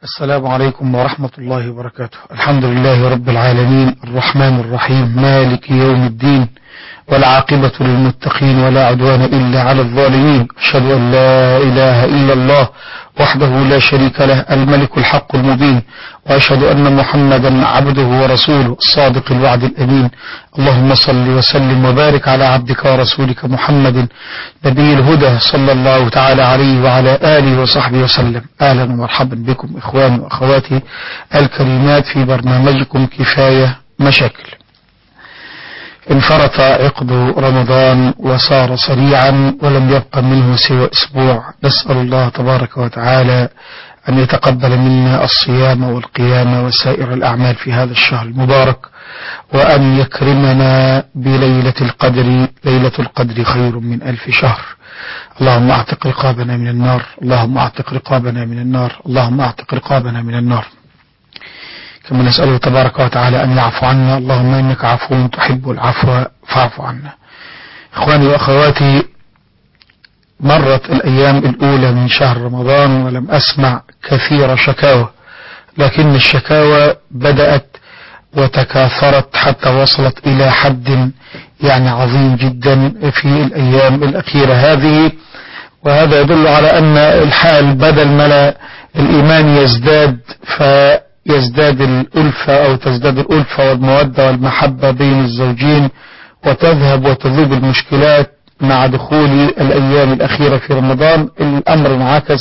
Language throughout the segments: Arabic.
السلام عليكم ورحمة الله وبركاته. الحمد لله رب العالمين الرحمن الرحيم مالك يوم الدين، والعاقبة للمتقين ولا عدوان إلا على الظالمين. أشهد أن لا إله إلا الله وحده لا شريك له الملك الحق المبين، وأشهد أن محمدا عبده ورسوله الصادق الوعد الأمين. اللهم صل وسلم وبارك على عبدك ورسولك محمد نبي الهدى صلى الله تعالى عليه وعلى آله وصحبه وسلم. أهلا ومرحبا بكم إخواني وأخواتي الكريمات في برنامجكم كفاية مشاكل. انفرط عقد رمضان وصار سريعا ولم يبق منه سوى أسبوع. نسأل الله تبارك وتعالى أن يتقبل منا الصيام والقيام وسائر الأعمال في هذا الشهر المبارك، وأن يكرمنا بليلة القدر. ليلة القدر خير من 1000 شهر. اللهم اعتق رقابنا من النار، اللهم اعتق رقابنا من النار، اللهم اعتق رقابنا من النار. كما نسأله تبارك وتعالى أن يعفو عنا. اللهم إنك عفو تحب العفو فاعف عنا. إخواني وأخواتي، مرت الأيام الأولى من شهر رمضان ولم أسمع كثير شكاوى، لكن الشكاوى بدأت وتكاثرت حتى وصلت إلى حد عظيم جدا في الأيام الأخيرة هذه. وهذا يدل على أن الحال بدل ما الإيمان يزداد الألفة أو تزداد الألفة والمودة والمحبة بين الزوجين، وتذهب وتذوب المشكلات مع دخول الأيام الأخيرة في رمضان. الأمر انعكس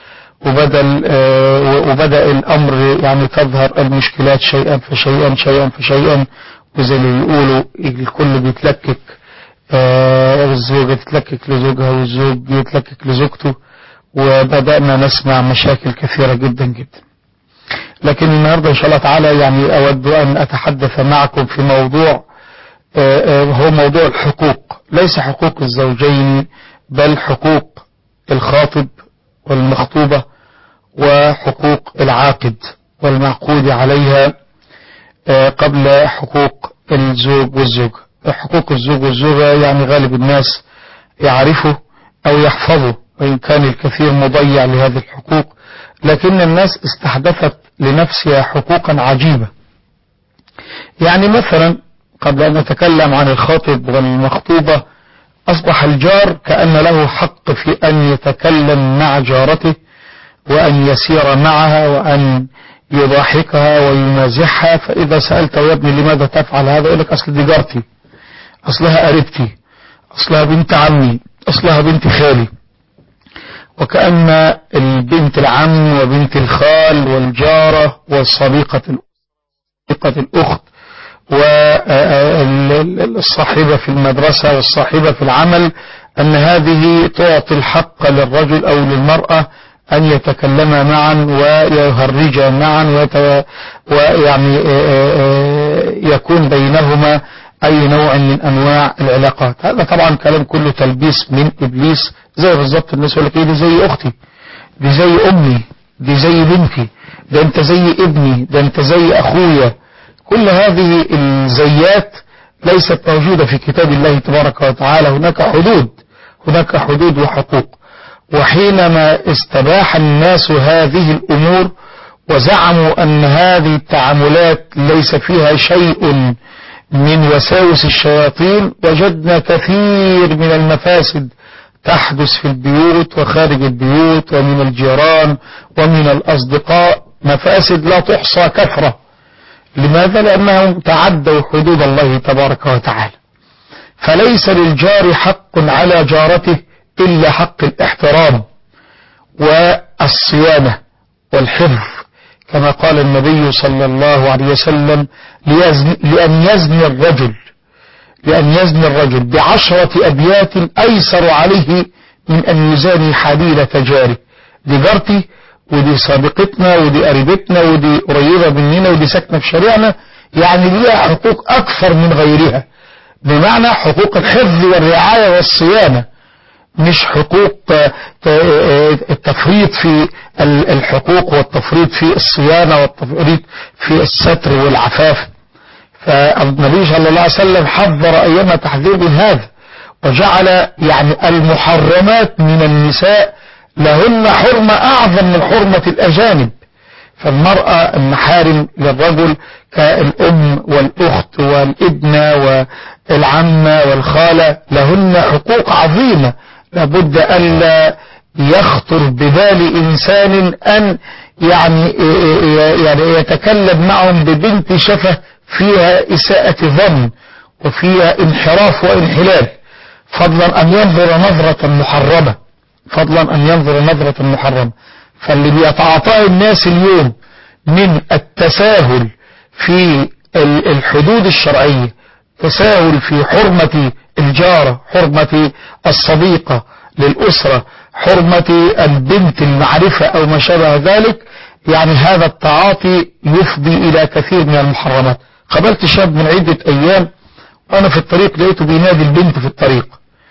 وبدأ الأمر تظهر المشكلات شيئا فشيئا شيئا فشيئا، وزي اللي بيقولوا الكل بيتلكك، الزوجة تتلكك لزوجها والزوج يتلكك لزوجته، وبدأنا نسمع مشاكل كثيرة جدا جدا. لكن النهاردة إن شاء الله تعالى أود أن أتحدث معكم في موضوع هو موضوع الحقوق. ليس حقوق الزوجين، بل حقوق الخاطب والمخطوبة وحقوق العاقد والمعقود عليها قبل حقوق الزوج والزوجة. حقوق الزوج والزوجة غالب الناس يعرفه أو يحفظه، وإن كان الكثير مضيع لهذه الحقوق، لكن الناس استحدثت لنفسها حقوقا عجيبة. مثلا قبل أن نتكلم عن الخاطب والمخطوبة، أصبح الجار كأن له حق في أن يتكلم مع جارته، وأن يسير معها، وأن يضاحكها ويمازحها. فإذا سألت يا ابني لماذا تفعل هذا، يقول لك أصل دي جارتي، أصلها قريبتي، أصلها بنت عمي، أصلها بنت خالي. وكأن البنت العم وبنت الخال والجارة والصديقة الأخت والصاحبة في المدرسة والصاحبة في العمل، أن هذه تعطي الحق للرجل أو للمرأة أن يتكلما معا ويهرجا معا يكون بينهما أي نوع من أنواع العلاقات. هذا طبعا كلام كله تلبيس من إبليس. زي بالظبط الناس يقول لك دي زي أختي، دي زي أمي، دي زي بنتي، ده أنت زي ابني، ده أنت زي أخويا. كل هذه الزيات ليست موجودة في كتاب الله تبارك وتعالى. هناك حدود وحقوق. وحينما استباح الناس هذه الأمور وزعموا أن هذه التعاملات ليس فيها شيء من وساوس الشياطين، وجدنا كثير من المفاسد تحدث في البيوت وخارج البيوت ومن الجيران ومن الأصدقاء، مفاسد لا تحصى كثرة. لماذا؟ لأنهم تعدوا حدود الله تبارك وتعالى. فليس للجار حق على جارته إلا حق الاحترام والصيانة والحفظ، كما قال النبي صلى الله عليه وسلم لأن يزني الرجل ب10 أبيات أيسر عليه من أن يزاني حليلة جاره. دي جارتي، ودي صديقتنا، ودي قريبتنا، ودي قريبة مننا، ودي ساكنة في شارعنا، ليها حقوق أكثر من غيرها، بمعنى حقوق الحفظ والرعاية والصيانة، مش حقوق التفريط في الحقوق والتفريط في الصيانة والتفريط في الستر والعفاف. فالنبي صلى الله عليه وسلم حذر أيما تحذير من هذا، وجعل المحرمات من النساء لهن حرمة أعظم من حرمة الأجانب. فالمرأة المحارم للرجل كالأم والأخت والابنة والعمة والخالة لهن حقوق عظيمة لابد ألا يخطر ببال إنسان أن يعني يتكلم معهم ببنت شفه فيها إساءة ظن وفيها انحراف وانحلال، فضلا أن ينظر نظرة محرمة، فضلا أن ينظر نظرة محرمة. فاللي بيتعاطاه الناس اليوم من التساهل في الحدود الشرعية، تساهل في حرمة الجارة، حرمة الصديقة للأسرة، حرمة البنت المعرفة أو ما شابه ذلك، يعني هذا التعاطي يفضي إلى كثير من المحرمات. قابلت شاب من عدة أيام وأنا في الطريق لقيته بينادي البنت في الطريق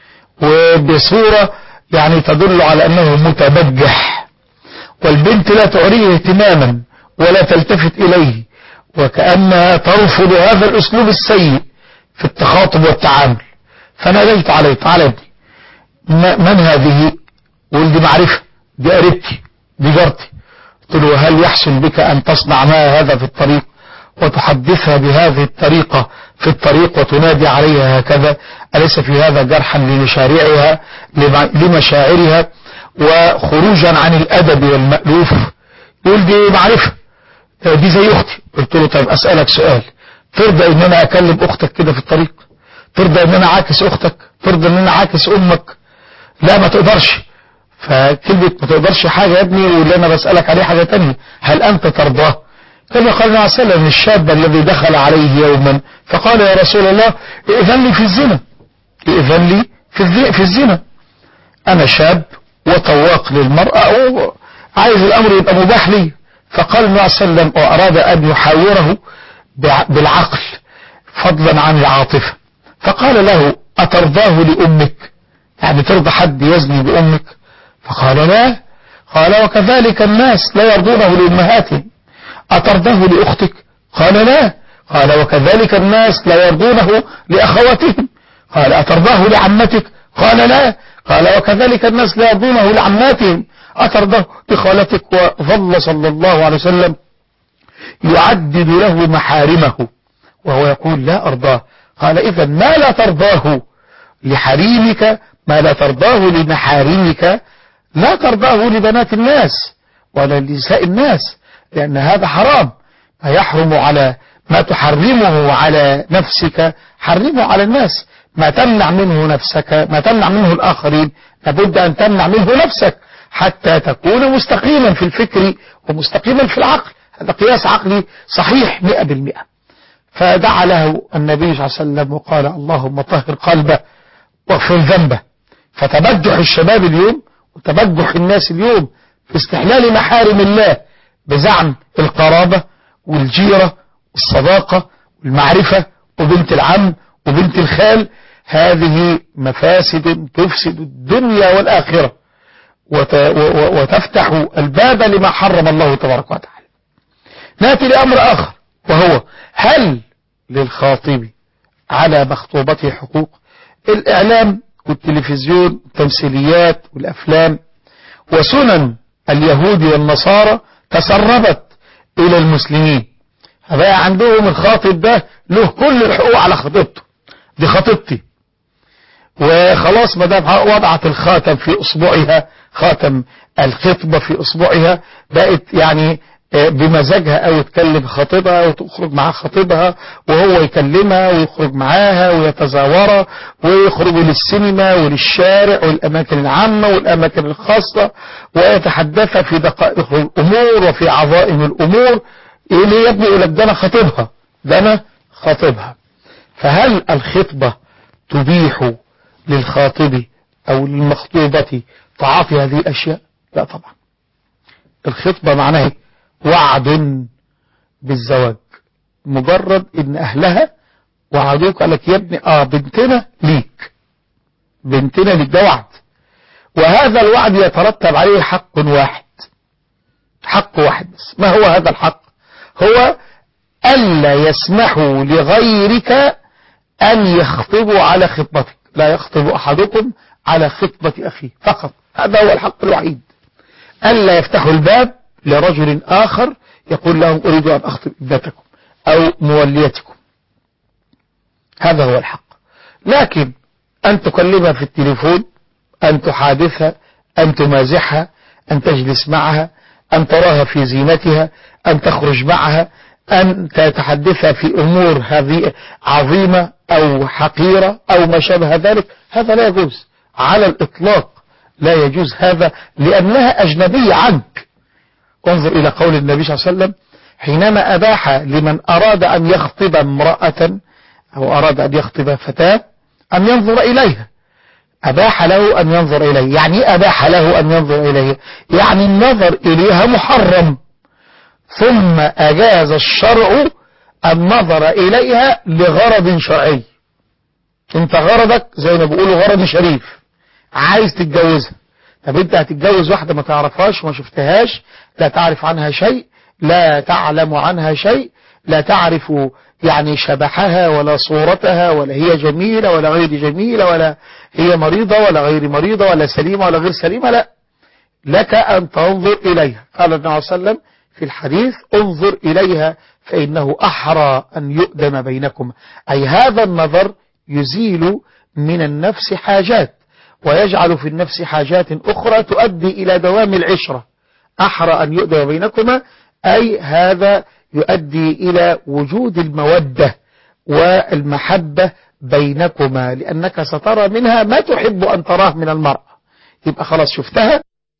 وبصورة يعني تدل على أنه متبجح، والبنت لا تعريه اهتماما ولا تلتفت إليه، وكأنها ترفض هذا الأسلوب السيء في التخاطب والتعامل. فناديت عليه: تعالى يا ابني، من هذه؟ قول: دي معرفة، دي قريبتي، دي جارتي. قلت له: هل يحسن بك أن تصنع معها هذا في الطريق وتحدثها بهذه الطريقة في الطريق وتنادي عليها هكذا؟ أليس في هذا جرحا لمشاريعها لمشاعرها وخروجا عن الأدب والمألوف؟ يقول: دي معرفة، دي زي أختي. قلت له: طيب أسألك سؤال، ترضى ان انا اكلم اختك كده في الطريق؟ ترضى ان انا عاكس اختك؟ ترضى ان انا عاكس امك؟ لا، ما تقدرش. فكلمة ما تقدرش حاجة يا ابني، واللي انا بسألك عليه حاجة تانية، هل انت ترضاه؟ كما قال النبي صلى الله عليه وسلم الشاب الذي دخل عليه يوما فقال: يا رسول الله ائذن لي في الزنا، ائذن لي في الزنا، انا شاب وطواق للمرأة وعايز الامر يبقى مباح لي. فقال النبي صلى الله عليه وسلم واراد ان يحاوره بالعقل فضلا عن العاطفة، فقال له: أترضاه لأمك؟ يعني ترضى حد يزني بأمك؟ فقال: لا. قال: وكذلك الناس لا يرضونه لأمهاتهم. أترضاه لأختك؟ قال: لا. قال: وكذلك الناس لا يرضونه لأخواتهم. قال: أترضاه لعمتك؟ قال: لا. قال: وكذلك الناس لا يرضونه لعماتهم. أترضاه لخالتك؟ وظل صلى الله عليه وسلم يعدد له محارمه وهو يقول: لا أرضاه. قال: إذا ما لا ترضاه لحريمك، ما لا ترضاه لمحارمك، لا ترضاه لبنات الناس ولا لنساء الناس، لأن هذا حرام. ما يحرم على ما تحرمه على نفسك حرمه على الناس. ما تمنع منه نفسك، ما تمنع منه الآخرين، لابد أن تمنع منه نفسك حتى تكون مستقيما في الفكر ومستقيما في العقل. هذا قياس عقلي صحيح 100%. فدعا له النبي صلى الله عليه وسلم وقال: اللهم طهر قلبه واغفر ذنبه. فتبجح الشباب اليوم وتبجح الناس اليوم في استحلال محارم الله بزعم القرابة والجيرة والصداقة والمعرفة وبنت العم وبنت الخال. هذه مفاسد تفسد الدنيا والآخرة وتفتح الباب لما حرم الله تبارك وتعالى. نأتي لأمر آخر، وهو: هل للخاطب على مخطوبته حقوق؟ الإعلام والتلفزيون والتمثيليات والأفلام وسنن اليهود والنصارى تسربت إلى المسلمين، فبقى عندهم الخاطب ده له كل الحقوق على خطيبته، دي خطيبتي، وخلاص ما دام وضعت الخاتم في أصبعها، خاتم الخطبة في أصبعها، بقت يعني بمزاجها أو تكلم خطيبها وتخرج مع خطيبها وهو يكلمها ويخرج معاها ويتزاورها ويخرجوا للسينما وللشارع والأماكن العامة والأماكن الخاصة ويتحدث في دقائق الأمور وفي عظائم الأمور. إيه ليه يا ابني؟ يقول لك: ده أنا خطيبها، ده أنا خطيبها. فهل الخطبة تبيح للخاطب أو للمخطوبة تعاطي هذه الأشياء؟ لا طبعا. الخطبة معناها وعد بالزواج، مجرد ان اهلها وعدوك قال لك: يا ابني بنتنا ليك، بنتنا ليك، ده وعد، وهذا الوعد يترتب عليه حق واحد، حق واحد بس. ما هو هذا الحق؟ هو ألا يسمحوا لغيرك أن يخطبوا على خطبتك. لا يخطب أحدكم على خطبة أخيه فقط، هذا هو الحق الوحيد. ألا يفتحوا الباب لرجل آخر يقول لهم أريد أن أخطب ابنتكم أو موليتكم. هذا هو الحق. لكن أن تكلمها في التليفون، أن تحادثها، أن تمازحها، أن تجلس معها، أن تراها في زينتها، أن تخرج معها، أن تتحدثها في أمور هذه عظيمة أو حقيرة أو ما شابه ذلك، هذا لا يجوز على الإطلاق، لا يجوز هذا، لأنها أجنبية عنك. انظر إلى قول النبي صلى الله عليه وسلم حينما أباح لمن أراد أن يخطب امرأة أو أراد أن يخطب فتاة أن ينظر إليها، أباح له أن ينظر إليه. يعني أباح له أن ينظر إليه؟ يعني النظر إليها محرم، ثم أجاز الشرع النظر إليها لغرض شرعي. انت غرضك زي ما بيقولوا غرض شريف، عايز تتجوزها. طب انت هتتجوز واحدة ما تعرفهاش وما شفتهاش، لا تعرف عنها شيء، لا تعلم عنها شيء، لا تعرف يعني شبحها ولا صورتها ولا هي جميلة ولا غير جميلة ولا هي مريضة ولا غير مريضة ولا سليمة ولا غير سليمة، لا، لك أن تنظر إليها. قال النبي صلى الله عليه وسلم في الحديث انظر إليها فإنه أحرى أن يؤدم بينكم، أي هذا النظر يزيل من النفس حاجات ويجعل في النفس حاجات أخرى تؤدي إلى دوام العشرة. أحرى أن يؤدم بينكما، أي هذا يؤدي إلى وجود المودة والمحبة بينكما، لأنك سترى منها ما تحب أن تراه من المرأة. يبقى خلاص شفتها،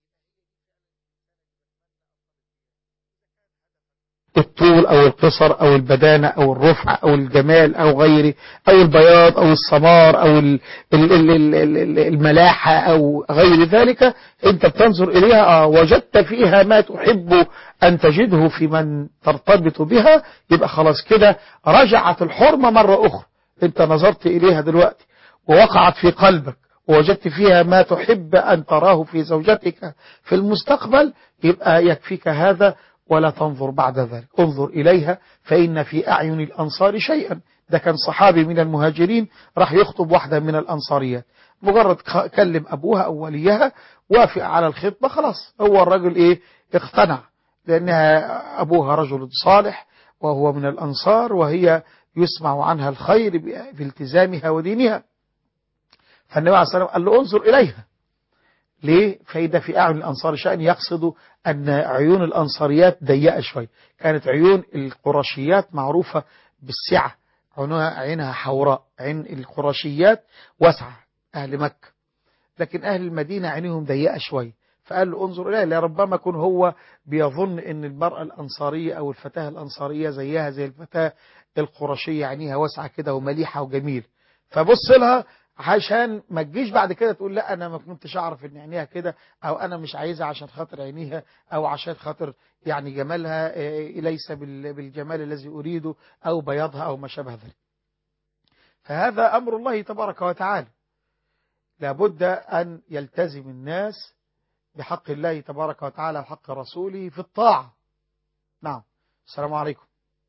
الطول أو القصر أو البدانة أو الرفع أو الجمال أو غيره، أو البياض أو السمار أو الملاحة أو غير ذلك، أنت بتنظر إليها وجدت فيها ما تحب أن تجده في من ترتبط بها، يبقى خلاص كده رجعت الحرمة مرة أخرى. أنت نظرت إليها دلوقتي ووقعت في قلبك ووجدت فيها ما تحب أن تراه في زوجتك في المستقبل، يبقى يكفيك هذا ولا تنظر بعد ذلك. انظر إليها فإن في أعين الأنصار شيئا. ده كان صحابي من المهاجرين راح يخطب واحدة من الأنصاريات، مجرد كلم أبوها أو وليها وافق على الخطبة، خلاص هو الرجل إيه اقتنع، لأنها أبوها رجل صالح وهو من الأنصار وهي يسمع عنها الخير بالتزامها ودينها. فالنبي عليه الصلاة والسلام قال له انظر إليها. ليه؟ فإذا في أعين الأنصار شأن، يقصد أن عيون الأنصاريات ضيقة شوي، كانت عيون القرشيات معروفة بالسعة، عينها حوراء، عين القرشيات واسعة أهل مكة، لكن أهل المدينة عينهم ضيقة شوي. فقال له انظر إليه، لربما يكون هو بيظن أن المرأة الأنصارية أو الفتاة الأنصارية زيها زي الفتاة القرشية، عينيها واسعة كده ومليحة وجميل، فبص لها عشان ما تجيش بعد كده تقول لا انا ما كنتش اعرف ان عينيها كده، او انا مش عايزها عشان خاطر عينيها او عشان خاطر يعني جمالها ليس بالجمال الذي اريده او بياضها او ما شابه ذلك. فهذا امر الله تبارك وتعالى، لابد ان يلتزم الناس بحق الله تبارك وتعالى وحق رسوله في الطاعة. نعم. السلام عليكم.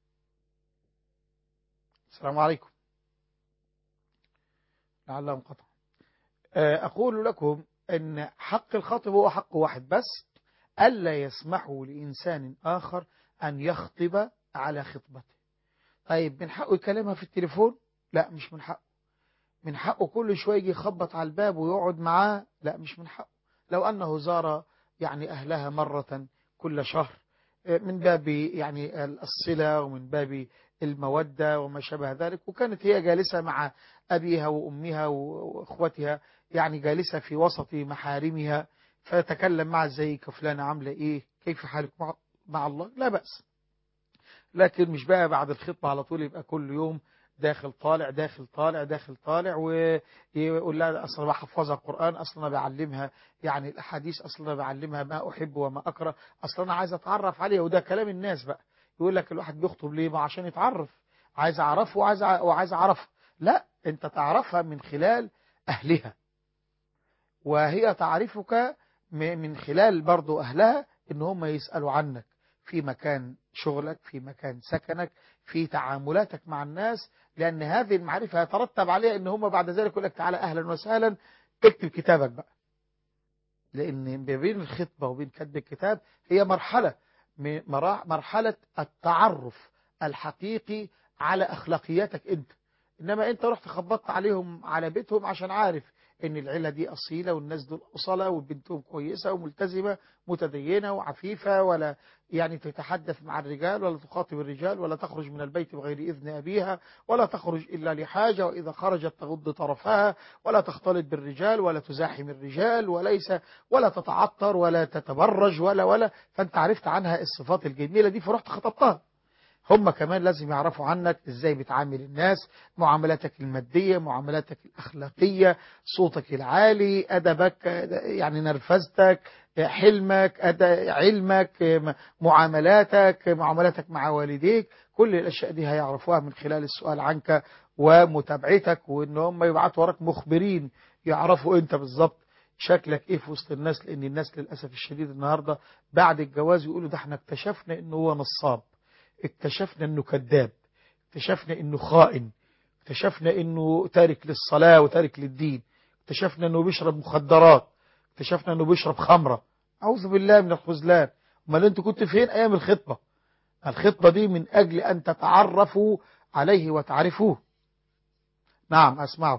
السلام عليكم. لعله انقطع. أقول لكم أن حق الخاطب هو حق واحد بس، ألا يسمحوا لإنسان آخر أن يخطب على خطبته. طيب من حقه يكلمها في التليفون؟ لا مش من حقه. من حقه كل شوية يجي يخبط على الباب ويقعد معاه؟ لا مش من حقه. لو أنه زار يعني أهلها مرة كل شهر من باب يعني الصلة ومن باب المودة وما شابه ذلك، وكانت هي جالسة مع أبيها وأمها وأخوتها، يعني جالسة في وسط محارمها، فتكلم مع ازيك فلانة عاملة ايه، كيف حالك مع الله، لا بأس. لكن مش بقى بعد الخطبة على طول يبقى كل يوم داخل طالع داخل طالع داخل طالع، ويقول لها اصلا بحفظها القرآن، اصلا بعلمها يعني الاحاديث، اصلا بعلمها ما احب وما اكره، اصلا انا عايز اتعرف عليها. وده كلام الناس بقى، يقول لك الواحد بيخطب ليه؟ ما عشان يتعرف، عايز اعرفه وعايز اعرفها. لا، انت تعرفها من خلال اهلها، وهي تعرفك من خلال برضو أهلها، إن هم يسألوا عنك في مكان شغلك، في مكان سكنك، في تعاملاتك مع الناس، لأن هذه المعرفة يترتب عليها إن هم بعد ذلك يقول لك تعالى أهلا وسهلا اكتب كتابك بقى. لأن بين الخطبة وبين كتب الكتاب هي مرحلة، مرحلة التعرف الحقيقي على أخلاقياتك أنت. إنما أنت رحت خبطت عليهم على بيتهم عشان عارف إن العيلة دي أصيلة والناس دول أصلة وبنتهم كويسة وملتزمة متدينة وعفيفة، ولا يعني تتحدث مع الرجال ولا تخاطب الرجال ولا تخرج من البيت بغير إذن أبيها ولا تخرج إلا لحاجة، وإذا خرجت تغض طرفها ولا تختلط بالرجال ولا تزاحم الرجال ولا تتعطر ولا تتبرج ولا. فأنت عرفت عنها الصفات الجميلة دي فرحت خطبتها. هم كمان لازم يعرفوا عنك ازاي بتعامل الناس، معاملاتك المادية، معاملاتك الأخلاقية، صوتك العالي، أدبك، يعني نرفزتك، حلمك، علمك، معاملاتك مع والديك. كل الأشياء دي هيعرفوها من خلال السؤال عنك ومتابعتك، وإن هم يبعتوا وراك مخبرين يعرفوا أنت بالظبط شكلك ايه في وسط الناس. لأن الناس للأسف الشديد النهاردة بعد الجواز يقولوا ده احنا اكتشفنا إنه هو نصاب، اكتشفنا انه كذاب، اكتشفنا انه خائن، اكتشفنا انه تارك للصلاة وتارك للدين، اكتشفنا انه بيشرب مخدرات، اكتشفنا انه بيشرب خمرة. اعوذ بالله من الخذلان. امال انتوا كنت فين ايام الخطبة؟ الخطبة دي من اجل ان تتعرفوا عليه وتعرفوه. نعم اسمعك.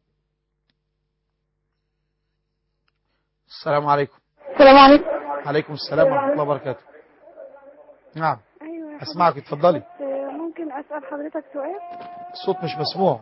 السلام عليكم. السلام عليكم. عليكم السلام ورحمة الله وبركاته. نعم ايوه يا اسمعك حضرتك، اتفضلي. بس ممكن اسال حضرتك سؤال؟ الصوت مش مسموع.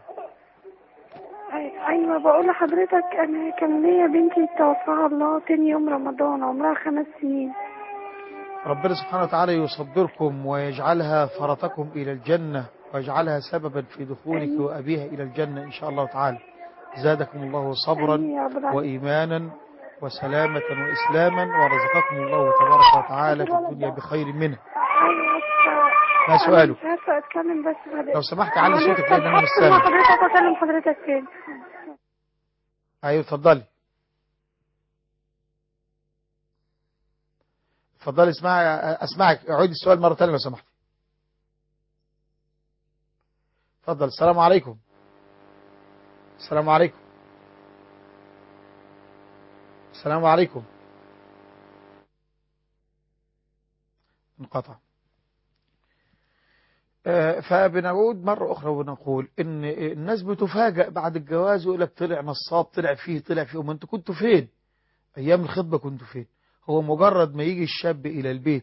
ايوه بقول لحضرتك، انا كان ليا بنتي توفاها الله تاني يوم رمضان، عمرها 5 سنين. ربنا سبحانه وتعالى يصبركم ويجعلها فرطكم إلى الجنة ويجعلها سببا في دخولك امين وأبيها إلى الجنة إن شاء الله تعالى. زادكم الله صبرا امين يا رب العالمين. وإيمانا وسلامة وإسلاما، ورزقكم الله تبارك وتعالى في الولد الدنيا ده بخير منه. ايوه ما انا سؤالك؟ مش عارفه اتكلم بس لو حضرتك. سمحت علي معلش، صوتك طب لأن أنا مش هقفل مع سامع. حضرتك واكلم حضرتك تاني. أيوة اتفضلي. اتفضلي أسمعك. أعيد السؤال مرة ثانية لو سمحت. اتفضل. السلام عليكم. السلام عليكم. السلام عليكم. انقطع. فبنعود مرة أخرى ونقول إن الناس بتفاجأ بعد الجواز ويقول لك طلع نصاب، طلع فيه. وما أنتوا كنتوا فين أيام الخطبة؟ كنتوا فين؟ هو مجرد ما يجي الشاب إلى البيت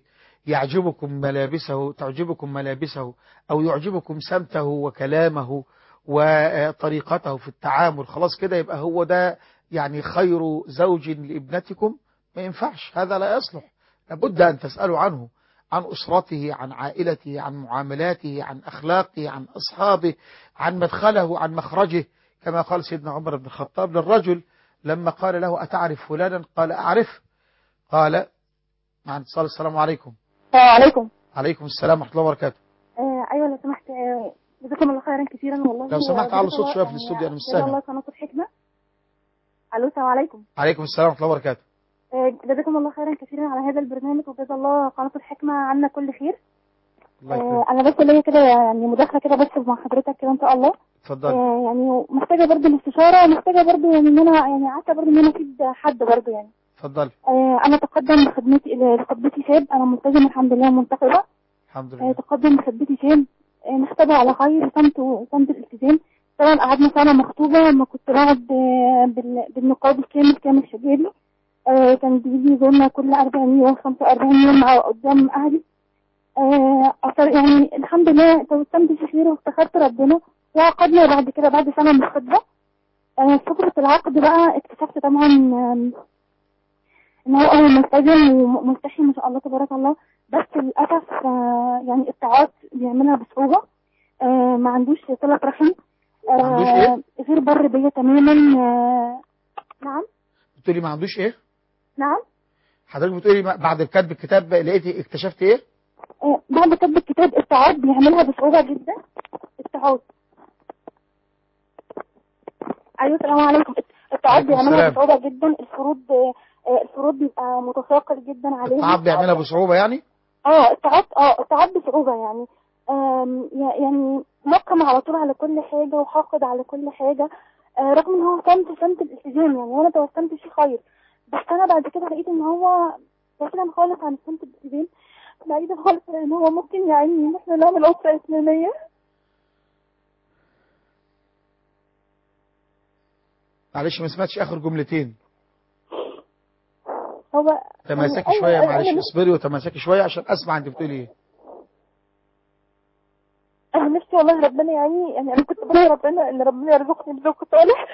تعجبكم ملابسه أو يعجبكم سمته وكلامه وطريقته في التعامل، خلاص كده يبقى هو ده يعني خير زوج لابنتكم؟ ما ينفعش، هذا لا يصلح. لابد أن تسألوا عنه، عن أسرته، عن عائلته، عن معاملاته، عن أخلاقه، عن أصحابه، عن مدخله، عن مخرجه. كما قال سيدنا عمر بن الخطاب للرجل لما قال له أتعرف فلانا؟ قال أعرف. قال مع اتصال. السلام عليكم. السلام عليكم. عليكم السلام ورحمة الله وبركاته. ايوه لو سمحت، جزاكم الله خيرا كثيرا والله. لو سمحت على جزاك الصوت الله شوية في الاستوديو أنا مش جزا سامع. الله قناة الحكمة. الو السلام عليكم. عليكم السلام ورحمة الله وبركاته. جزاكم الله خيرا كثيرا على هذا البرنامج، وجزا الله قناة الحكمة عنا كل خير. الله يكرمك. انا بس ليا كده يعني مداخلة كده بس مع حضرتك كده ان شاء الله. اتفضل. يعني محتاجة برضه الاستشارة، ومحتاجة برضه يعني ان انا يعني عارفة برضه ان انا افيد حد برضه يعني. اتفضل. انا تقدم لخطبتي شاب، انا ملتزمة الحمد لله منتقبة. الحمد لله. تقدم لخطبتي شاب، نختبر على خير صمت الالتزام. طبعا قعدنا سنة مخطوبة، ما كنت بقعد بالنقاب كامل شبابي. كان بيجي يزورنا كل 40 يوم 45 يوم قدام أهلي. يعني الحمد لله توسمت في خير وافتخرت ربنا، وعقدنا بعد كده بعد سنة من الخطبة. فترة العقد بقى اكتشفت طبعا ان هو ملتزم وملتحي ما شاء الله تبارك الله، بس للأسف يعني الطاعات بيعملها بصعوبة. ما عندوش صلة رحم. ما عندوش ايه؟ غير بر بيا تماما. نعم. بتقولي ما عندوش ايه؟ نعم. حضرتك بتقولي بعد كتب الكتاب لقيتي اكتشفت ايه؟ بعد كتب الكتاب الطاعات بيعملها بصعوبة جدا. الطاعات. ايوه السلام عليكم. الطاعات بيعملها بصعوبة جدا. الفروض بيبقى متثاقل جدا عليها. الطاعات بيعملها بصعوبة يعني؟ الطاعات بصعوبة يعني. يعني محكم على طول على كل حاجة وحاقد على كل حاجة. رغم ان هو صمت الالتزام يعني، وانا توسمت فيه خير، بس انا بعد كده لقيت ان هو بعيدا خالص عن صمت الالتزام. بعيدة خالص لان هو ممكن يعني ان احنا نعمل اسرة اسلامية. معلش ما سمعتش اخر جملتين. هو تماسكي يعني شويه، ايوه معلش انا اصبري وتماسكي شويه عشان اسمع انت بتقولي ايه. انا نفسي والله ربنا يعني انا كنت بدعي ربنا ان ربنا يرزقني بزوج صالح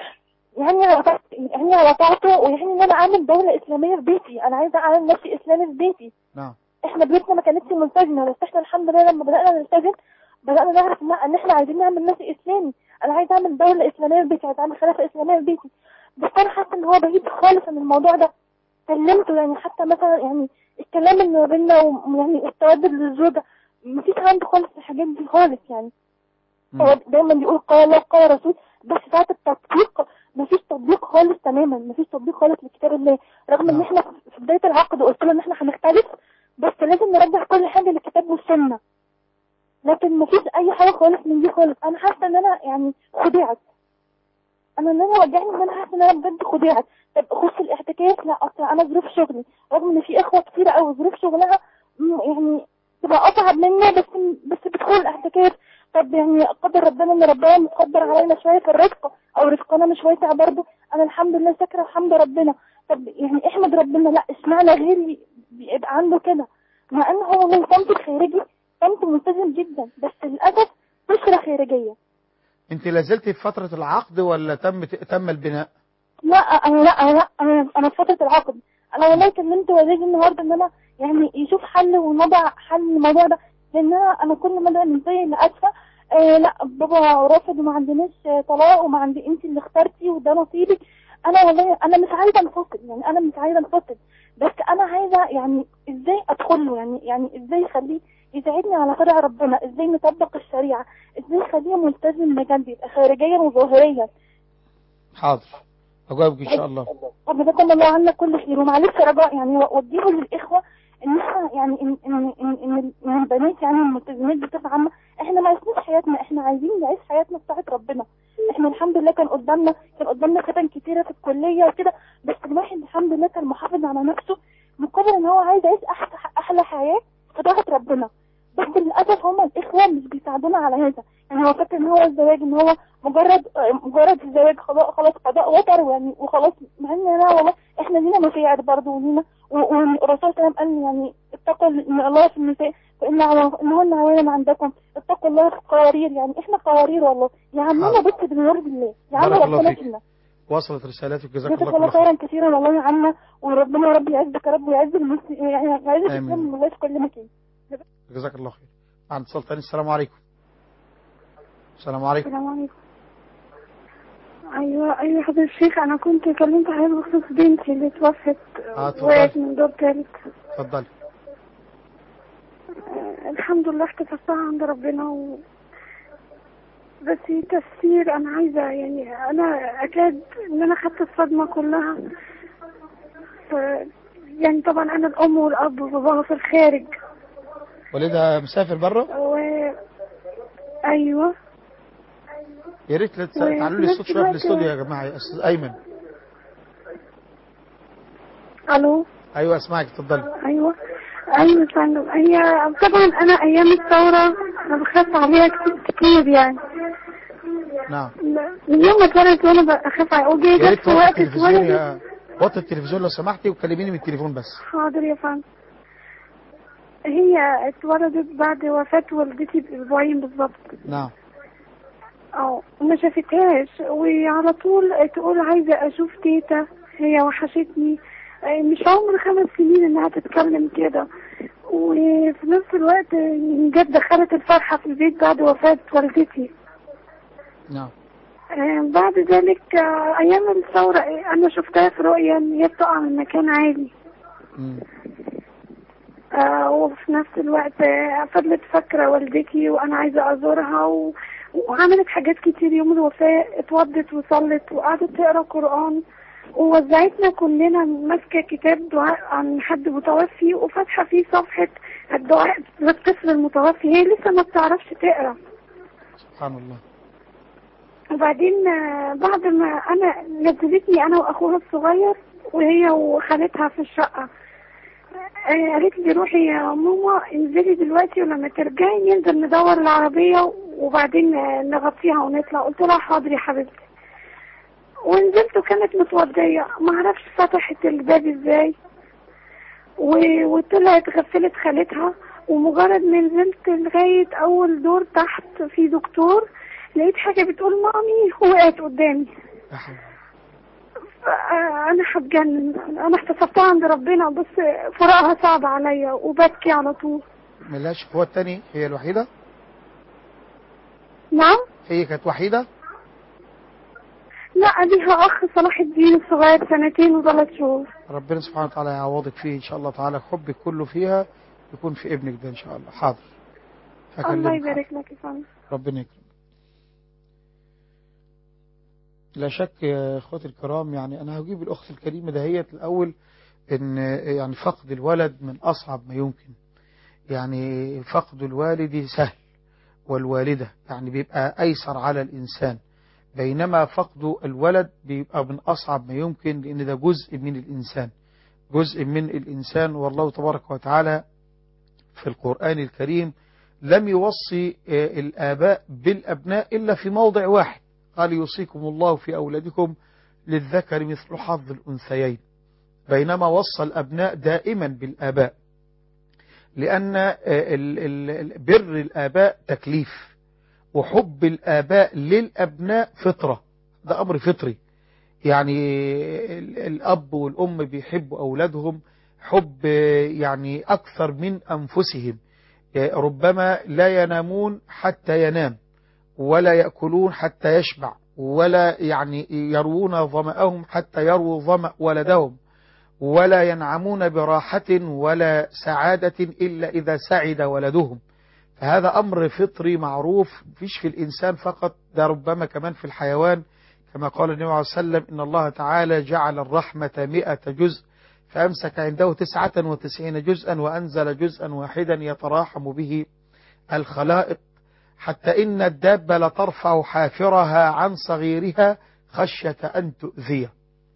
يعني على طاعته، ويعني ان انا اعمل دولة اسلامية في بيتي. انا عايزة اعمل نفسي اسلامي في بيتي. نعم. احنا بيوتنا ما كانتش ملتزمة، بس احنا الحمد لله لما بدأنا نلتزم بدأنا نعرف ان احنا عايزين نعمل نفسي اسلامي. انا عايزة اعمل دولة اسلامية في بيتي، عايزة اعمل خلافة اسلامية في بيتي. بس انا حاسة ان هو بعيد خالص عن الموضوع ده. كلمته يعني حتى مثلا يعني الكلام اللي ما بيننا ويعني التودد للزوجة مفيش عنده خالص الحاجات دي خالص يعني. هو دايما بيقول قال الله قال رسول، بس ساعة التطبيق مفيش تطبيق خالص تماما، مفيش تطبيق خالص لكتاب الله. رغم ان احنا في بداية العقد قلت له ان احنا هنختلف، بس لازم نرجع كل حاجة للكتاب والسنة. لكن مفيش اي حاجة خالص من دي خالص. انا حاسة ان انا يعني خدعت. انا ان انا وجعني ان انا حاسة ان انا بجد خدعت. طب خش الاحتكاك، لا اصل انا ظروف شغلي، رغم ان في اخوة كتيرة قوي ظروف شغلها يعني تبقى اصعب مني، بس بتدخل الاحتكاك. طب يعني قدر ربنا ان ربنا متقدر علينا شويه في الرزق، او رزقنا مش واسع برضه. انا الحمد لله شاكره الحمد ربنا. طب يعني احمد ربنا، لا اشمعنى غيري بيبقى عنده كده؟ مع ان هو من صمت الخارجي صمت ملتزم جدا، بس للاسف بشرة خارجيه. انت لازلتي في فتره العقد ولا تم البناء؟ لا انا في فتره العقد. انا والله كلمت والدي النهارده ان انا يعني يشوف حل ونضع حل للموضوع ده. لان انا كل ما ادعي من زي اللي اسفه لا بابا رافض وما عندناش طلاق وما عندي، انت اللي اخترتي وده نصيبك. انا والله انا مش عايزه انفصل، يعني انا مش عايزه انفصل، بس انا عايزه يعني ازاي ادخل له، يعني ازاي اخليه يساعدني على شرع ربنا، ازاي نطبق الشريعه، ازاي اخليه ملتزم بجد يبقى خارجيا وظاهريا. حاضر اجاوبك ان شاء الله. وجزاكم الله عنا كل خير. ومعلش رجاء يعني وجهه للاخوه ان احنا يعني ان البنات يعني الملتزمات بصفه عامه احنا ما عشناش حياتنا، احنا عايزين نعيش حياتنا بتاعت ربنا. احنا الحمد لله كان قدامنا فتن كتيره في الكليه وكده، بس الواحد الحمد لله كان محافظ على نفسه مقابل ان هو عايز يعيش احلى حياه في طاعه ربنا. بس للاسف هم الاخوه مش بيساعدونا على هذا. يعني هو فاكر ان هو الزواج ان هو مجرد الزواج خلاص قضاء وطر يعني وخلاص. مع ان لا والله احنا لينا مشاعر برضه ولينا، والرسول صلى الله عليه وسلم قال يعني اتقوا ان الله في النساء انهن عوان عندكم، اتقوا الله في القوارير. يعني احنا قوارير والله يا عمنا بس بنور بالله يا عم ربنا فينا. وصلت رسالتك جزاك الله خيرا كثيرا والله يا عم، وربنا يا رب يعزك يا رب ويعز المسلمين يعني يعز الاسلام والله في كل مكان. جزاك الله خير. عند اتصال ثاني. السلام عليكم. السلام عليكم. السلام عليكم. ايوه حضرتك الشيخ، انا كنت كلمت حضرتك بخصوص بنتي اللي توفت وقعت من دور ثالث. اتفضلي. الحمد لله احتفظتها عند ربنا بس تفسير انا عايزه، يعني انا اكاد ان انا خدت الصدمه كلها. يعني طبعا انا الام والاب وباباها في الخارج. والدها مسافر بره؟ ايوه. يا ريت تعالوا لي الصوت شويه في الاستوديو يا جماعه. يا استاذ ايمن. الو. ايوه اسمعك اتفضلي. ايوه فندم. هي طبعا انا ايام الثوره انا بخاف عليها كتير يعني. نعم. من يوم ما اتولدت وانا بخاف عليها. يا ريت توطي التلفزيون وطي التلفزيون لو سمحتي وكلميني من التليفون بس. حاضر يا فندم. هي اتولدت بعد وفاة والدتي بأسبوعين بالظبط. نعم. ما شافتهاش وعلى طول تقول عايزة اشوف تيتا، هي وحشتني. مش عمر 5 سنين انها تتكلم كده. وفي نفس الوقت جت دخلت الفرحة في البيت بعد وفاة والدتي. نعم. بعد ذلك ايام الثورة انا شفتها في رؤيا ان هي بتقع من مكان عالي. وفي نفس الوقت فضلت فاكرة والدتي وانا عايزة ازورها وعملت حاجات كتير. يوم الوفاة اتوضت وصلت وقعدت تقرأ قرآن ووزعتنا كلنا ماسكة كتاب دعاء عن حد متوفي وفتحة فيه صفحة الدعاء للطفل المتوفي. هي لسه ما بتعرفش تقرأ. سبحان الله. وبعدين بعد ما انا نزلتني انا واخوها الصغير وهي وخالتها في الشقة، قالت لي روحي يا ماما انزلي دلوقتي ولما ترجعي ننزل ندور العربية وبعدين نغطيها ونطلع. قلت لها حاضر يا حبيبتي. ونزلت وكانت متوضية، ما اعرفش فتحت الباب ازاي وطلعت غسلت خالتها. ومجرد ما نزلت لغاية اول دور تحت في دكتور لقيت حاجة بتقول مامي وقعت قدامي. انا هتجنن. انا احتسبتها عند ربنا بس فراقها صعب عليا وببكي على طول. ملاش اخوات تاني؟ هي الوحيدة؟ نعم. هي كانت وحيدة؟ لا ليها اخ صلاح الدين الصغير 2 و3 شهور. ربنا سبحانه وتعالى يعوضك فيه ان شاء الله تعالى. حبك كله فيها يكون في ابنك ده ان شاء الله. حاضر الله يبارك لك يا فندم. ربنا يكرمك. لا شك يا اخواتي الكرام، يعني انا هجيب الاخت الكريمه دهيت الاول ان يعني فقد الولد من اصعب ما يمكن. يعني فقد الوالد سهل والوالده يعني بيبقى ايسر على الانسان، بينما فقد الولد بيبقى من اصعب ما يمكن، لان ده جزء من الانسان، جزء من الانسان. والله تبارك وتعالى في القرآن الكريم لم يوصي الآباء بالأبناء إلا في موضع واحد، قال يوصيكم الله في أولادكم للذكر مثل حظ الأنثيين، بينما وصى الأبناء دائما بالآباء، لأن بر الآباء تكليف، وحب الآباء للأبناء فطرة، ده أمر فطري. يعني الأب والأم بيحبوا أولادهم حب يعني أكثر من أنفسهم. ربما لا ينامون حتى ينام، ولا يأكلون حتى يشبع، ولا يعني يروون ظمأهم حتى يروا ظمأ ولدهم، ولا ينعمون براحة ولا سعادة إلا إذا سعد ولدهم. فهذا أمر فطري معروف، فيش في الإنسان فقط، ده ربما كمان في الحيوان، كما قال النبي عليه وسلم إن الله تعالى جعل الرحمة 100 جزء فأمسك عنده 99 جزءا وأنزل جزءا واحدا يتراحم به الخلائق، حتى إن الدابة لترفع حافرها عن صغيرها خشية أن تؤذيه.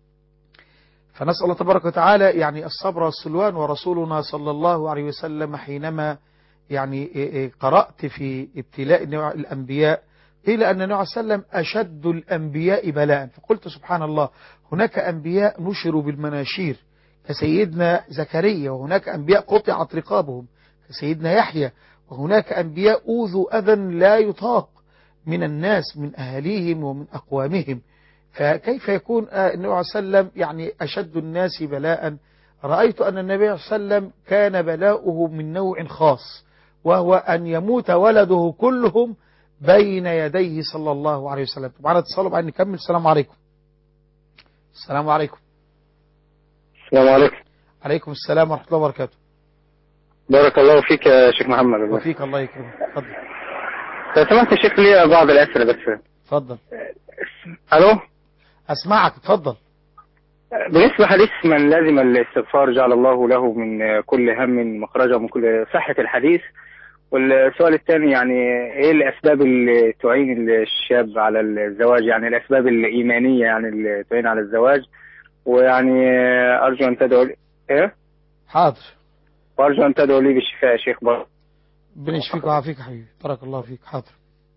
فنسأل الله تبارك وتعالى يعني الصبر والسلوان. ورسولنا صلى الله عليه وسلم حينما يعني قرأت في ابتلاء الأنبياء قيل أن النبي عليه وسلم أشد الأنبياء بلاء، فقلت سبحان الله، هناك أنبياء نشروا بالمناشير كسيدنا زكريا، وهناك أنبياء قطعت رقابهم كسيدنا يحيى، وهناك أنبياء أوذوا أذى لا يطاق من الناس من أهاليهم ومن أقوامهم، فكيف يكون النبي عليه وسلم يعني أشد الناس بلاء؟ رأيت أن النبي عليه وسلم كان بلاؤه من نوع خاص، وهو أن يموت ولده كلهم بين يديه صلى الله عليه وسلم. طبعا اتصالوا بعد نكمل. السلام عليكم. السلام عليكم. السلام عليكم. عليكم السلام ورحمة الله وبركاته. بارك الله فيك يا شيخ محمد. وفيك الله يكرمك. اتفضل. لو سمحت يا شيخ لي بعض الأسئلة بس. اتفضل. ألو. أسمعك اتفضل. بالنسبة حديث من لازم الاستغفار جعل الله له من كل هم مخرجا ومن كل صحة الحديث. والسؤال الثاني يعني ايه الأسباب اللي تعين الشاب على الزواج، يعني الأسباب الإيمانية يعني اللي تعين على الزواج، ويعني أرجو أن تدعو لي. إيه؟ حاضر. وأرجو أن تدعو لي بالشفاء يا شيخ بارك. ربنا يشفيك ويعافيك حبيبي، بارك الله فيك. حاضر.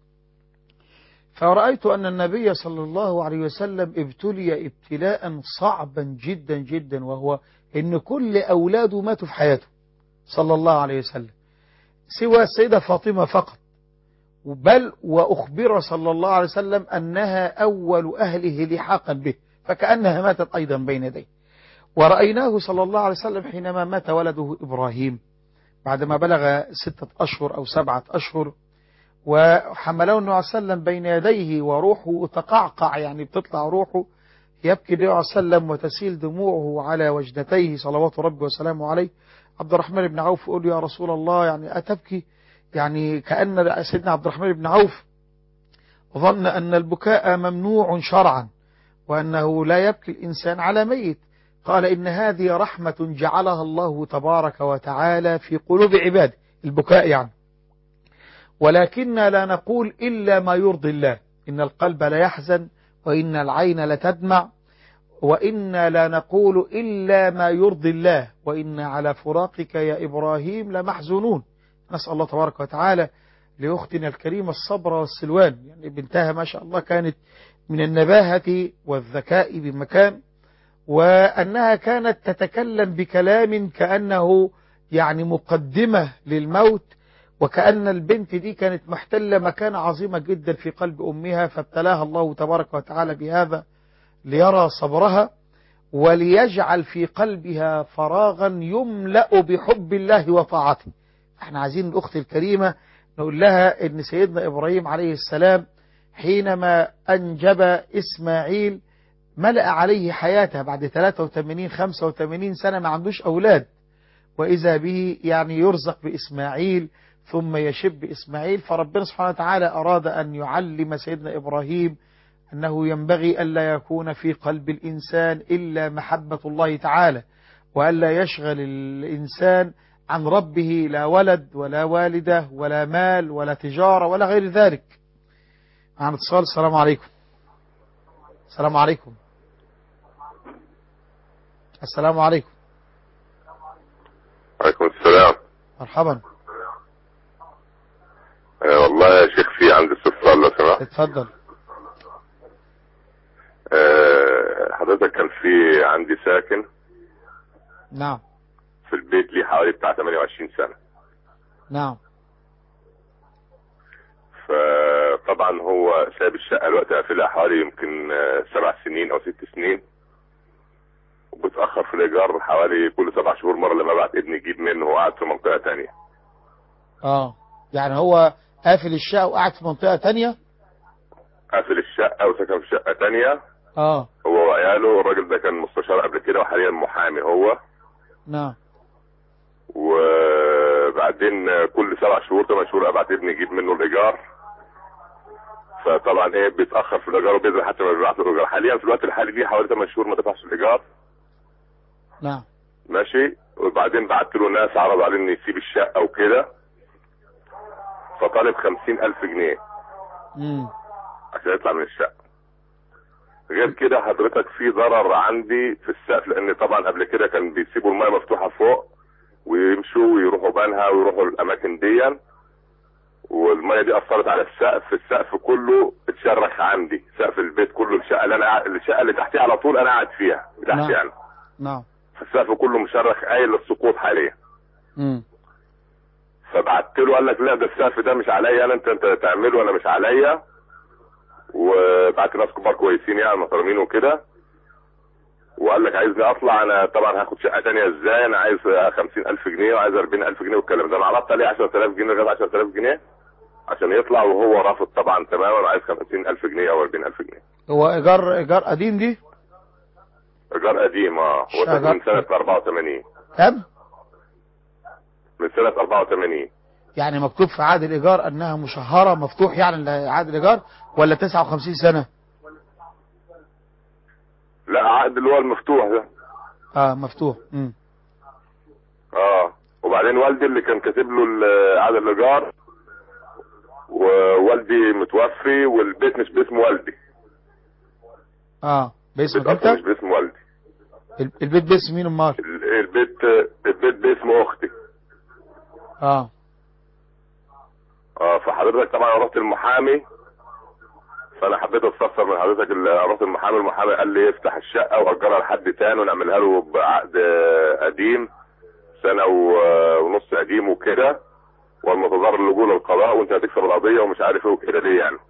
فرأيت أن النبي صلى الله عليه وسلم ابتلي ابتلاء صعبا جدا جدا، وهو إن كل أولاده ماتوا في حياته صلى الله عليه وسلم، سوى السيدة فاطمة فقط، بل وأخبر صلى الله عليه وسلم أنها أول أهله لحاقا به، فكأنها ماتت أيضا بين يديه. ورأيناه صلى الله عليه وسلم حينما مات ولده إبراهيم بعدما بلغ 6 أشهر أو 7 أشهر، وحمله النبي عليه وسلم بين يديه وروحه تقعقع، يعني بتطلع روحه، يبكي النبي عليه وسلم وتسيل دموعه على وجنتيه صلوات ربي وسلامه عليه. عبد الرحمن بن عوف يقول يا رسول الله يعني أتبكي؟ يعني كأن سيدنا عبد الرحمن بن عوف ظن أن البكاء ممنوع شرعا، وأنه لا يبكي الإنسان على ميت. قال إن هذه رحمة جعلها الله تبارك وتعالى في قلوب عباده، البكاء يعني، ولكن لا نقول إلا ما يرضي الله، إن القلب لا يحزن وإن العين لتدمع، وإنا لا نقول إلا ما يرضي الله وإنا على فراقك يا إبراهيم لمحزونون. نسأل الله تبارك وتعالى لأختنا الكريمة الصبر والسلوان، يعني بنتها ما شاء الله كانت من النباهة والذكاء بمكان، وأنها كانت تتكلم بكلام كأنه يعني مقدمة للموت، وكأن البنت دي كانت محتلة مكانة عظيمة جدا في قلب أمها، فابتلاها الله تبارك وتعالى بهذا ليرى صبرها وليجعل في قلبها فراغا يملأ بحب الله وطاعته. احنا عايزين الأخت الكريمة نقول لها ان سيدنا إبراهيم عليه السلام حينما أنجب إسماعيل ملأ عليه حياته بعد 85 سنة ما عندوش أولاد، وإذا به يعني يرزق بإسماعيل ثم يشب إسماعيل. فربنا سبحانه وتعالى أراد أن يعلم سيدنا إبراهيم أنه ينبغي ألا يكون في قلب الإنسان إلا محبة الله تعالى، وألا يشغل الإنسان عن ربه لا ولد ولا والدة ولا مال ولا تجارة ولا غير ذلك. معنا اتصال. السلام عليكم. السلام عليكم. السلام عليكم. وعليكم السلام. مرحبا. والله يا شيخ في عندي استفسار لو سمحت. اتفضل. حضرتك كان في عندي ساكن نعم في البيت لي حوالي بتاع 28 سنة. نعم. فطبعا هو ساب الشقة الوقت قافلها حوالي يمكن 7 سنين او 6 سنين، وبتأخر في الإيجار حوالي كل 7 شهور مرة لما بعت ابني يجيب منه وقاعد في منطقة تانية. يعني هو قافل الشقة وقاعد في منطقة تانية؟ قافل الشقة وسكن في شقة تانية. هو وعياله. الراجل ده كان مستشار قبل كده وحاليا محامي هو. نعم. وبعدين كل 7 شهور 8 شهور ابعت ابني يجيب منه الإيجار. فطبعا بيتأخر في الإيجار وبينزل حتى ما بيبعت له الإيجار. حاليا في الوقت الحالي دي حوالي 8 شهور ما دفعش الإيجار. نعم. ماشي. وبعدين بعت له ناس عرض عليه انه يسيب الشقة وكده، فطالب 50,000 جنيه عشان يطلع من الشقة. غير كده حضرتك في ضرر عندي في السقف، لان طبعا قبل كده كان بيسيبوا الماء مفتوحة فوق ويمشوا ويروحوا بنها ويروحوا الاماكن دي، والمية دي اثرت على السقف كله اتشرخ عندي، سقف البيت كله. الشقة اللي تحتيه على طول انا قاعد فيها تحتي يعني. نعم. فالسقف كله مشرخ قايل للسقوط حاليا. فبعت له قال لك لا ده السقف ده مش عليا انا، انت تعمله انا مش عليا. وبعت ناس كبار كويسين يعني محترمين وكده، وقال لك عايزني اطلع. انا طبعا هاخد شقه ثانيه ازاي؟ انا عايز 50,000 جنيه وعايز 40,000 جنيه والكلام ده. انا عرضت عليه 10,000 جنيه لغايه 10,000 جنيه عشان يطلع، وهو رافض طبعا تماما وعايز 50,000 جنيه او 40,000 جنيه. هو ايجار قديم دي؟ ايجار قديم. هو من سنه 84. كم؟ من سنه 84. يعني مكتوب في عقد الإيجار أنها مشهرة مفتوح يعني عقد الإيجار، ولا 59 سنة؟ لا عقد اللي هو المفتوح ده. مفتوح. وبعدين والدي اللي كان كاتب له عقد الإيجار، ووالدي متوفي والبيت مش باسم والدي. باسمك انت؟ مش باسم والدي. البيت باسم مين امال؟ البيت باسم اختي. فحضرتك طبعا رحت المحامي، فانا حبيت استفسر من حضرتك. رحت المحامي قال لي افتح الشقه واجرها لحد تاني ونعملها له بعقد قديم 1.5 سنة قديم وكده، والمتضرر اللجوء للقضاء وانت هتكسب القضيه ومش عارف ايه وكده ليه يعني.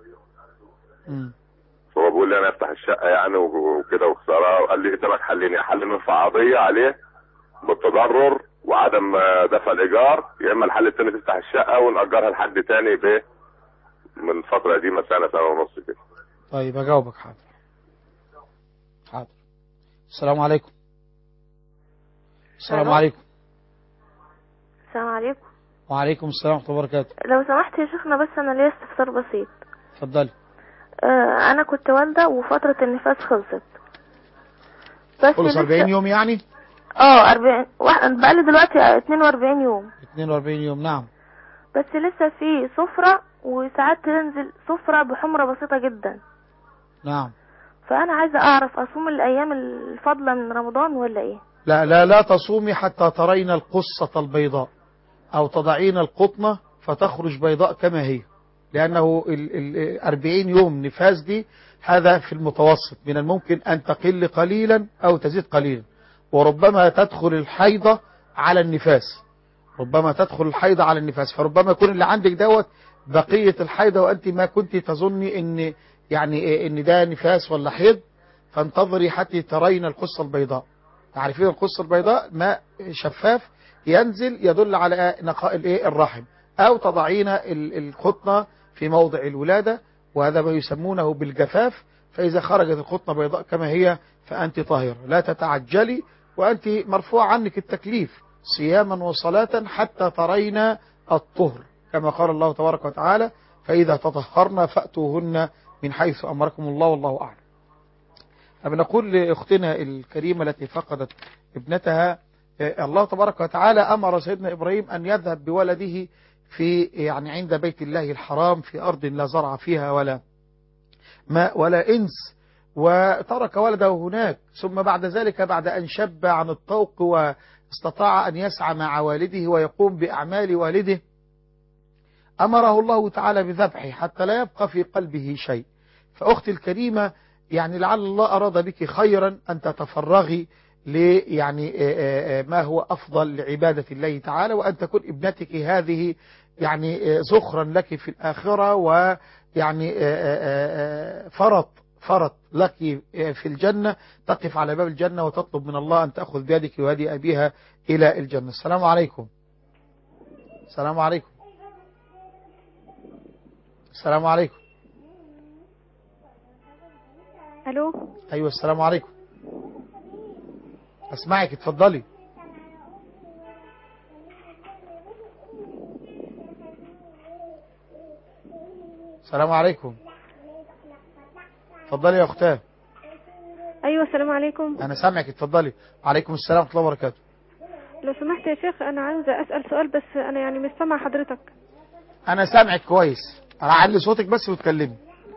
فهو بيقول لي انا افتح الشقه يعني وكده وخساره، وقال لي قدامك حلين: يا حل نرفع قضيه عليه بالتضرر وعدم دفع الايجار، يا اما الحل الثاني تفتح الشقه ونأجرها لحد تاني من فتره قديمه 1 سنة 1.5 كده. طيب اجاوبك. حاضر. السلام عليكم. السلام عليكم. السلام عليكم. وعليكم السلام ورحمه الله وبركاته. لو سمحت يا شيخنا بس انا ليا استفسار بسيط. اتفضلي. انا كنت والده وفتره النفاس خلصت، بس خلص 40 يوم يعني؟ 40 بقالي دلوقتي 42 يوم. 42 يوم. نعم. بس لسه في صفرة وساعات تنزل صفرة بحمرة بسيطة جدا. نعم. فانا عايزة اعرف اصوم الايام الفاضلة من رمضان ولا ايه؟ لا تصومي حتى ترين القصة البيضاء أو تضعين القطنة فتخرج بيضاء كما هي، لأنه 40 يوم نفاس دي هذا في المتوسط، من الممكن أن تقل قليلا أو تزيد قليلا، وربما تدخل الحيضة على النفاس، فربما يكون اللي عندك دوت بقية الحيضة وأنت ما كنت تظني إن يعني إن ده نفاس ولا حيض، فانتظري حتى ترين القصة البيضاء. تعرفين القصة البيضاء ماء شفاف ينزل يدل على نقاء الرحم، أو تضعين القطنة في موضع الولادة، وهذا ما يسمونه بالجفاف، فإذا خرجت القطنة بيضاء كما هي فأنت طاهرة. لا تتعجلي وأنت مرفوع عنك التكليف صياما وصلاة حتى ترين الطهر، كما قال الله تبارك وتعالى فإذا تطهرن فأتوهن من حيث أمركم الله والله أعلم. نقول لأختنا الكريمة التي فقدت ابنتها، الله تبارك وتعالى أمر سيدنا إبراهيم أن يذهب بولده في يعني عند بيت الله الحرام في أرض لا زرع فيها ولا ماء ولا إنس، وترك ولده هناك. ثم بعد ذلك بعد أن شب عن الطوق واستطاع أن يسعى مع والده ويقوم بأعمال والده، أمره الله تعالى بذبحه حتى لا يبقى في قلبه شيء. فأختي الكريمة، يعني لعل الله أراد بك خيرا أن تتفرغي يعني ما هو أفضل لعبادة الله تعالى، وأن تكون ابنتك هذه يعني زخرا لك في الآخرة، ويعني فرط لك في الجنة، تقف على باب الجنة وتطلب من الله أن تأخذ بيدك ويد أبيها إلى الجنة. السلام عليكم. السلام عليكم. السلام عليكم. الو. ايوه السلام عليكم. اسمعك اتفضلي. السلام عليكم. اتفضلي يا اختاه. ايوه السلام عليكم. انا سامعك اتفضلي. وعليكم السلام ورحمه الله وبركاته. لو سمحت يا شيخ انا عاوزه اسال سؤال، بس انا يعني مش سامعه حضرتك. انا سامعك كويس، انا اعلي صوتك بس وتكلمي.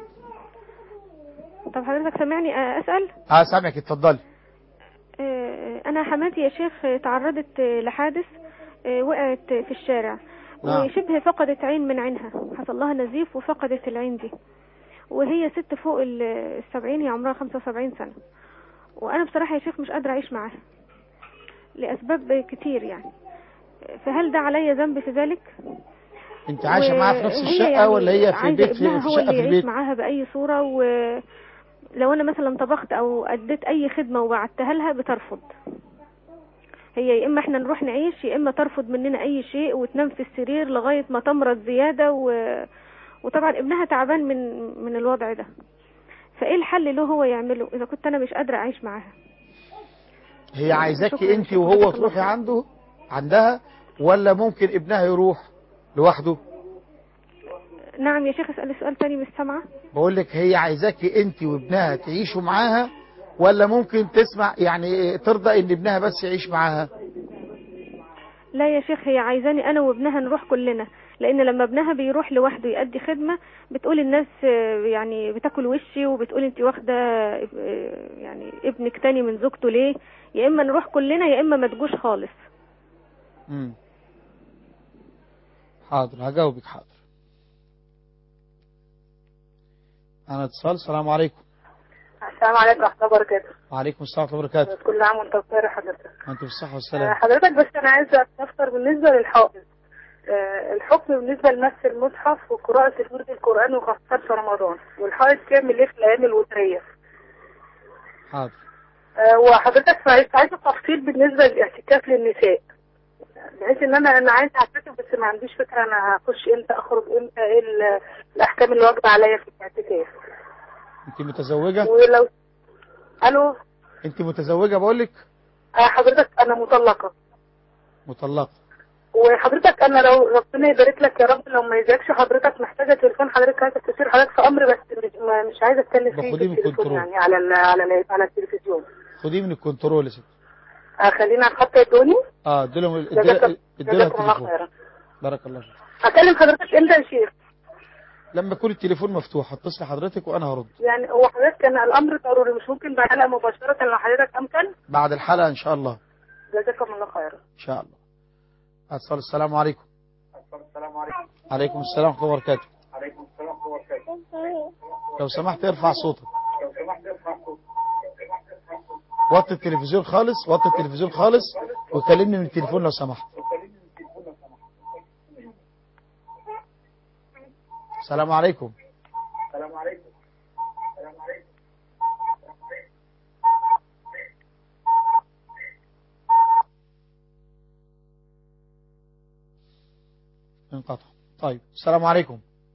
طب حضرتك سامعني اسال؟ سامعك اتفضلي. انا حماتي يا شيخ تعرضت لحادث، وقعت في الشارع وشبه فقدت عين من عينها، حصل لها نزيف وفقدت العين دي، وهي ست فوق ال70، هي عمرها 75 سنة، وانا بصراحة يا شيخ مش قادرة اعيش معاها لاسباب كتير يعني، فهل ده عليا ذنب في ذلك؟ انت عايشة معاها في نفس الشقة يعني ولا هي في بيت في هو اللي يعيش معاها بأي صورة، ولو انا مثلا طبخت او اديت اي خدمة وبعتها لها بترفض. هي يا اما احنا نروح نعيش، يا اما ترفض مننا اي شيء وتنام في السرير لغاية ما تمرض زيادة، وطبعا ابنها تعبان من الوضع ده. فايه الحل له هو يعمله اذا كنت انا مش قادرة اعيش معاها؟ هي عايزاكي انت وهو تروحي عندها ولا ممكن ابنها يروح لوحده؟ نعم يا شيخ، اسأل سؤال تاني مش سامعة. بقول لك هي عايزاكي انت وابنها تعيشوا معاها ولا ممكن تسمع يعني ترضى ان ابنها بس يعيش معاها؟ لا يا شيخ، هي عايزاني انا وابنها نروح كلنا، لان لما ابنها بيروح لوحده يؤدي خدمة بتقول الناس يعني بتاكل وشي، وبتقول انت واخده يعني ابنك تاني من زوجته ليه؟ يا اما نروح كلنا يا اما ما تجوش خالص. حاضر هجاوبك. حاضر. انا اتصال. السلام عليكم. السلام عليكم ورحمة الله وبركاته. وعليكم السلام ورحمة الله وبركاته. كل عام وانت بخير حضرتك. وانت بالصحة والسلامة. حضرتك بس انا عايزة استفسر بالنسبة للحافظ، الحكم بالنسبة لمس المصحف وقراءة ورد القرآن وخاصة في رمضان، والحائط كامل ليه في الأيام الوترية. حاضر. وحضرتك عايزة تفصيل بالنسبة للاعتكاف للنساء، بحيث ان انا عايزة اعتكف بس ما عنديش فكرة انا هخش امتى اخرج امتى، ايه الاحكام اللي واجبة عليا في الاعتكاف. انت متزوجة؟ ولو الو. انت متزوجة بقول لك؟ حضرتك انا مطلقة. مطلقة. وحضرتك انا لو ربنا يبارك لك يا رب، لو ما يجيكش حضرتك محتاجة تليفون حضرتك، عايزة تستشير حضرتك في امر بس مش عايزة اتكلم فيه في التليفون يعني على التلفزيون. خديه من الكنترول يا ست. خلينا على الخط يدوني. اديلهم التليفون. بارك الله فيك. اكلم حضرتك امتى يا شيخ؟ لما يكون التليفون مفتوح هتصل حضرتك وانا هرد. يعني هو حضرتك كان الامر ضروري، مش ممكن بعد الحلقه مباشره لو حضرتك امكن؟ بعد الحلقه ان شاء الله. جزاكم الله خيرا. ان شاء الله. اتصل. السلام عليكم. السلام عليكم. عليكم السلام ورحمه الله وبركاته. عليكم السلام ورحمة الله وبركاته. لو سمحت ارفع صوتك. وطي التلفزيون خالص، وطي التلفزيون خالص وكلمني من التليفون لو سمحت. السلام عليكم. السلام عليكم. انقطع. طيب السلام عليكم.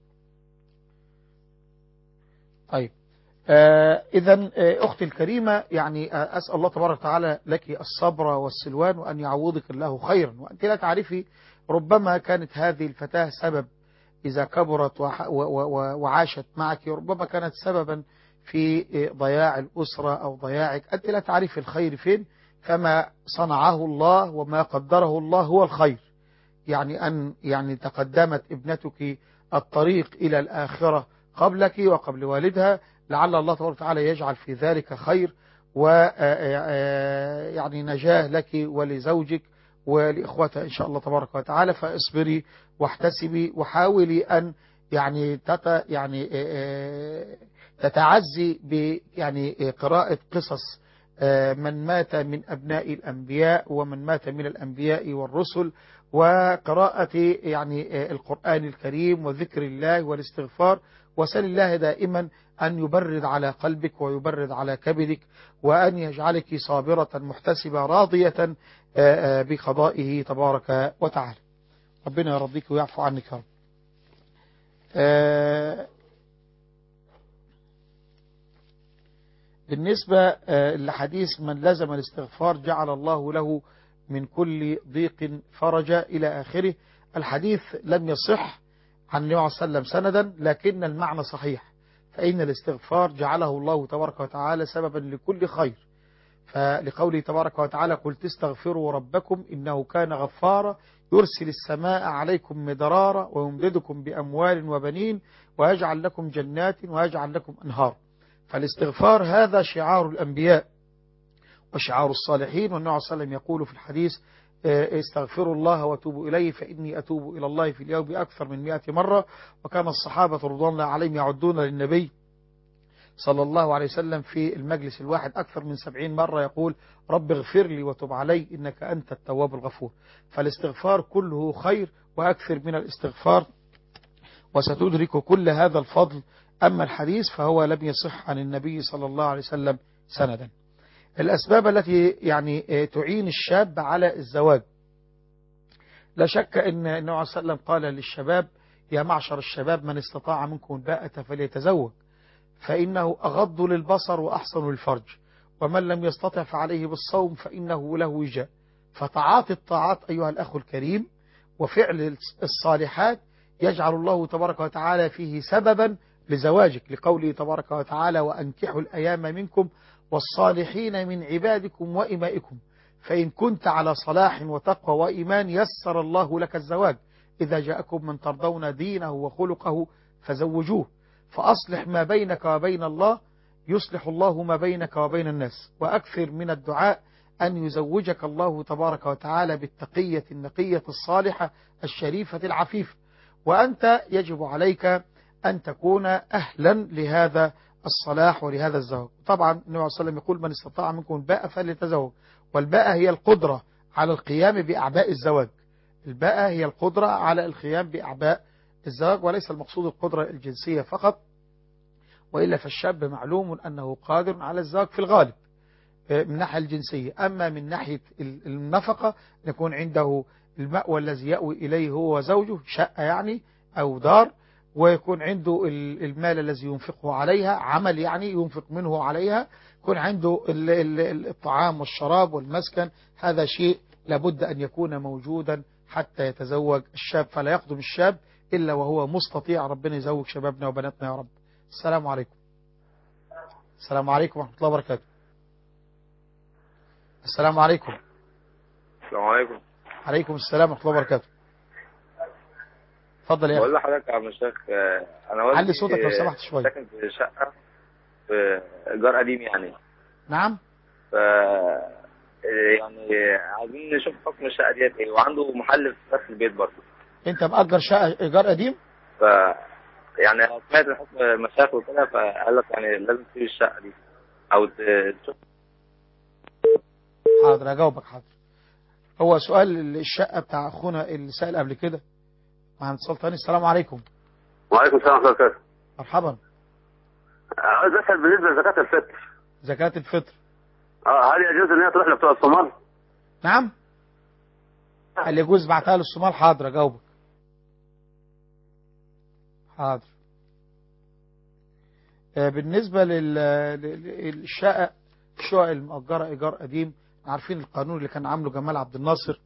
طيب إذن أختي الكريمة، يعني أسأل الله تبارك وتعالى لك الصبر والسلوان وأن يعوضك الله خيرا. وأنت لا تعرفي، ربما كانت هذه الفتاة سبب إذا كبرت وعاشت معك، ربما كانت سببا في ضياع الأسرة أو ضياعك. أنت لا تعرفي الخير فين، فما صنعه الله وما قدره الله هو الخير. يعني تقدمت ابنتك الطريق إلى الآخرة قبلك وقبل والدها، لعل الله تبارك وتعالى يجعل في ذلك خير ويعني نجاة لك ولزوجك ولإخوتها إن شاء الله تبارك وتعالى. فاصبري واحتسبي وحاولي أن تتعزي قراءة قصص من مات من أبناء الأنبياء ومن مات من الأنبياء والرسل، وقراءة القرآن الكريم وذكر الله والاستغفار. وسل الله دائما أن يبرد على قلبك ويبرد على كبدك، وأن يجعلك صابرة محتسبة راضية بقضائه تبارك وتعالى. ربنا يرضيك ويعفو عنك يا رب. بالنسبة لحديث من لزم الاستغفار جعل الله له من كل ضيق فرجا إلى آخره، الحديث لم يصح عن النبي عليه الصلاة والسلام سندا، لكن المعنى صحيح. فإن الاستغفار جعله الله تبارك وتعالى سببا لكل خير، فلقوله تبارك وتعالى قل تستغفروا ربكم إنه كان غفارا يرسل السماء عليكم مدرارا ويمددكم بأموال وبنين ويجعل لكم جنات ويجعل لكم أنهار. فالاستغفار هذا شعار الأنبياء وشعار الصالحين. والنبي عليه الصلاة والسلام يقول في الحديث استغفروا الله وتوبوا إليه فإني أتوب إلى الله في اليوم أكثر من 100 مرة. وكان الصحابة رضوان الله عليهم يعدون للنبي صلى الله عليه وسلم في المجلس الواحد أكثر من 70 مرة يقول رب اغفر لي وتب علي إنك أنت التواب الغفور. فالاستغفار كله خير، وأكثر من الاستغفار وستدرك كل هذا الفضل. أما الحديث فهو لم يصح عن النبي صلى الله عليه وسلم سندا. الأسباب التي تعين الشاب على الزواج، لا شك أن النبي صلى الله عليه وسلم قال للشباب يا معشر الشباب من استطاع منكم الباءة فليتزوج فإنه أغض للبصر وأحسن للفرج، ومن لم يستطع فعليه بالصوم فإنه له وجاء. فتعاطي الطاعات أيها الأخ الكريم وفعل الصالحات يجعل الله تبارك وتعالى فيه سببا لزواجك، لقوله تبارك وتعالى وأنكحوا الأيام منكم والصالحين من عبادكم وإمائكم فإن كنت على صلاح وتقوى وإيمان يسر الله لك الزواج إذا جاءكم من ترضون دينه وخلقه فزوجوه. فأصلح ما بينك وبين الله يصلح الله ما بينك وبين الناس. وأكثر من الدعاء أن يزوجك الله تبارك وتعالى بالتقية النقية الصالحة الشريفة العفيفة. وأنت يجب عليك أن تكون أهلا لهذا الصلاح ولهذا الزواج. طبعا النبي عليه الصلاة والسلام يقول من استطاع منكم الباءة فليتزوج، والباءة هي القدرة على القيام بأعباء الزواج. الباءة هي القدرة على القيام بأعباء الزواج، وليس المقصود القدرة الجنسية فقط، وإلا فالشاب معلوم أنه قادر على الزواج في الغالب من ناحية الجنسية. أما من ناحية النفقة يكون عنده المأوى الذي يأوي إليه هو وزوجه، شقة أو دار، ويكون عنده المال الذي ينفقه عليها، عمل ينفق منه عليها، يكون عنده الطعام والشراب والمسكن. هذا شيء لابد أن يكون موجودا حتى يتزوج الشاب. فلا يقدم الشاب إلا وهو مستطيع. ربنا يزوج شبابنا وبناتنا يا رب. السلام عليكم. السلام عليكم ورحمة الله وبركاته. السلام عليكم. السلام عليكم. عليكم السلام ورحمة الله وبركاته. اتفضل يا بقول اخي. لحضرتك يا عم الشيخ، انا والدي علي صوتك لو سمحت شويه. ساكن في شقه في ايجار قديم يعني. نعم. ف يعني عايزين نشوف حكم الشقه ديت ايه، وعنده محل في نفس البيت برضه. انت مأجر شقه ايجار قديم؟ ف يعني سمعت الحكم مشاكل وكده، فقال لك يعني لازم تسيب الشقه دي او تشوف. حاضر اجاوبك. حاضر. هو سؤال الشقه بتاع اخونا اللي سأل قبل كده مع اتصال تاني. السلام عليكم. وعليكم السلام ورحمة الله وبركاته. مرحبا. عايز اسال بالنسبه لزكاه الفطر. زكاة الفطر. هل يجوز ان هي تروح لبتوع الصومال؟ نعم. هل يجوز بعتها للصومال؟ حاضر اجاوبك. حاضر. بالنسبة للشقق الشقق المؤجرة إيجار قديم، عارفين القانون اللي كان عامله جمال عبد الناصر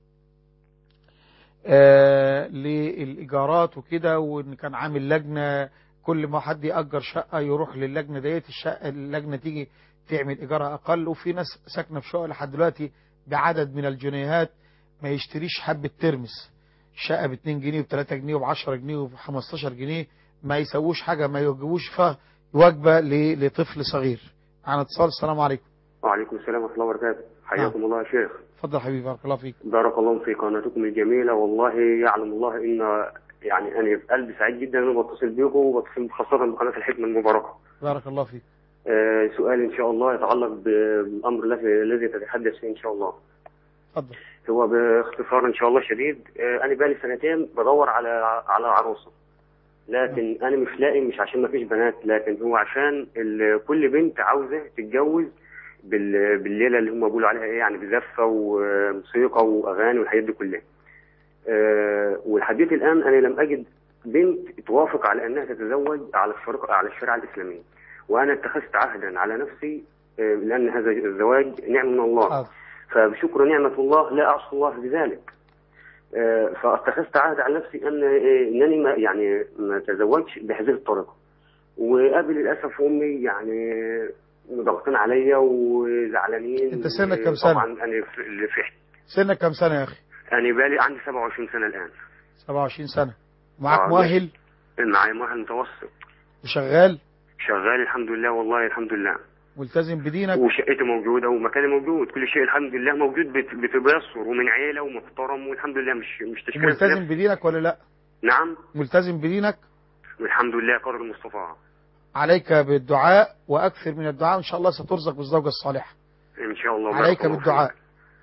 للإيجارات وكده، وإن كان عامل لجنة كل ما حد يأجر شقة يروح للجنة ديت، اللجنة تيجي تعمل إيجارها أقل. وفي ناس ساكنة في شقق لحد دلوقتي بعدد من الجنيهات ما يشتريش حبة ترمس، شقة ب2 جنيه وب3 جنيه وب10 جنيه وب15 جنيه، ما يسووش حاجة، ما يوجبوش فيها وجبة لطفل صغير. عن اتصال. السلام عليكم. وعليكم السلام ورحمه الله وبركاته. حياكم الله يا شيخ. اتفضل حبيبي. بارك الله فيك. بارك الله في قناتكم الجميله، والله يعلم الله ان يعني انا بقلبي سعيد جدا ان انا بتصل بكم، وبتصل خاصه بقناه الحكمه المباركه. بارك الله فيك. سؤال ان شاء الله يتعلق بالامر الذي تتحدث فيه ان شاء الله. اتفضل. هو باختصار ان شاء الله شديد، انا بقالي سنتين بدور على عروسه، لكن انا مش لاقي، مش عشان ما فيش بنات، لكن هو عشان كل بنت عاوزه تتجوز بالليله اللي هم بيقولوا عليها ايه يعني، بزفه وموسيقى واغاني والحاجات دي كلها. ولحد الان انا لم اجد بنت توافق على انها تتزوج على الشريعه الاسلاميه، وانا اتخذت عهدا على نفسي، لان هذا الزواج نعمه من الله، فبشكر نعمه الله لا اعصي الله بذلك. فاتخذت عهد على نفسي انني ما اتزوجش بهذه الطريقه. وقبل للاسف امي يعني ضغطين عليا وزعلانين. انت سنك كم سنه؟ طبعا انا في سنك كم سنه يا اخي؟ انا بالي عندي 27 سنه الان. 27 سنه. معاك مؤهل؟ معايا مؤهل متوسط. وشغال؟ شغال الحمد لله، والله الحمد لله. ملتزم بدينك؟ وشقتي موجوده ومكاني موجود، كل شيء الحمد لله موجود، بتبصر ومن عيله ومحترم والحمد لله، مش تشكيل. ملتزم بدينك ولا لا؟ نعم ملتزم بدينك الحمد لله قدر المستطاع. عليك بالدعاء، واكثر من الدعاء، ان شاء الله سترزق بالزوجه الصالحه ان شاء الله. عليك بالدعاء.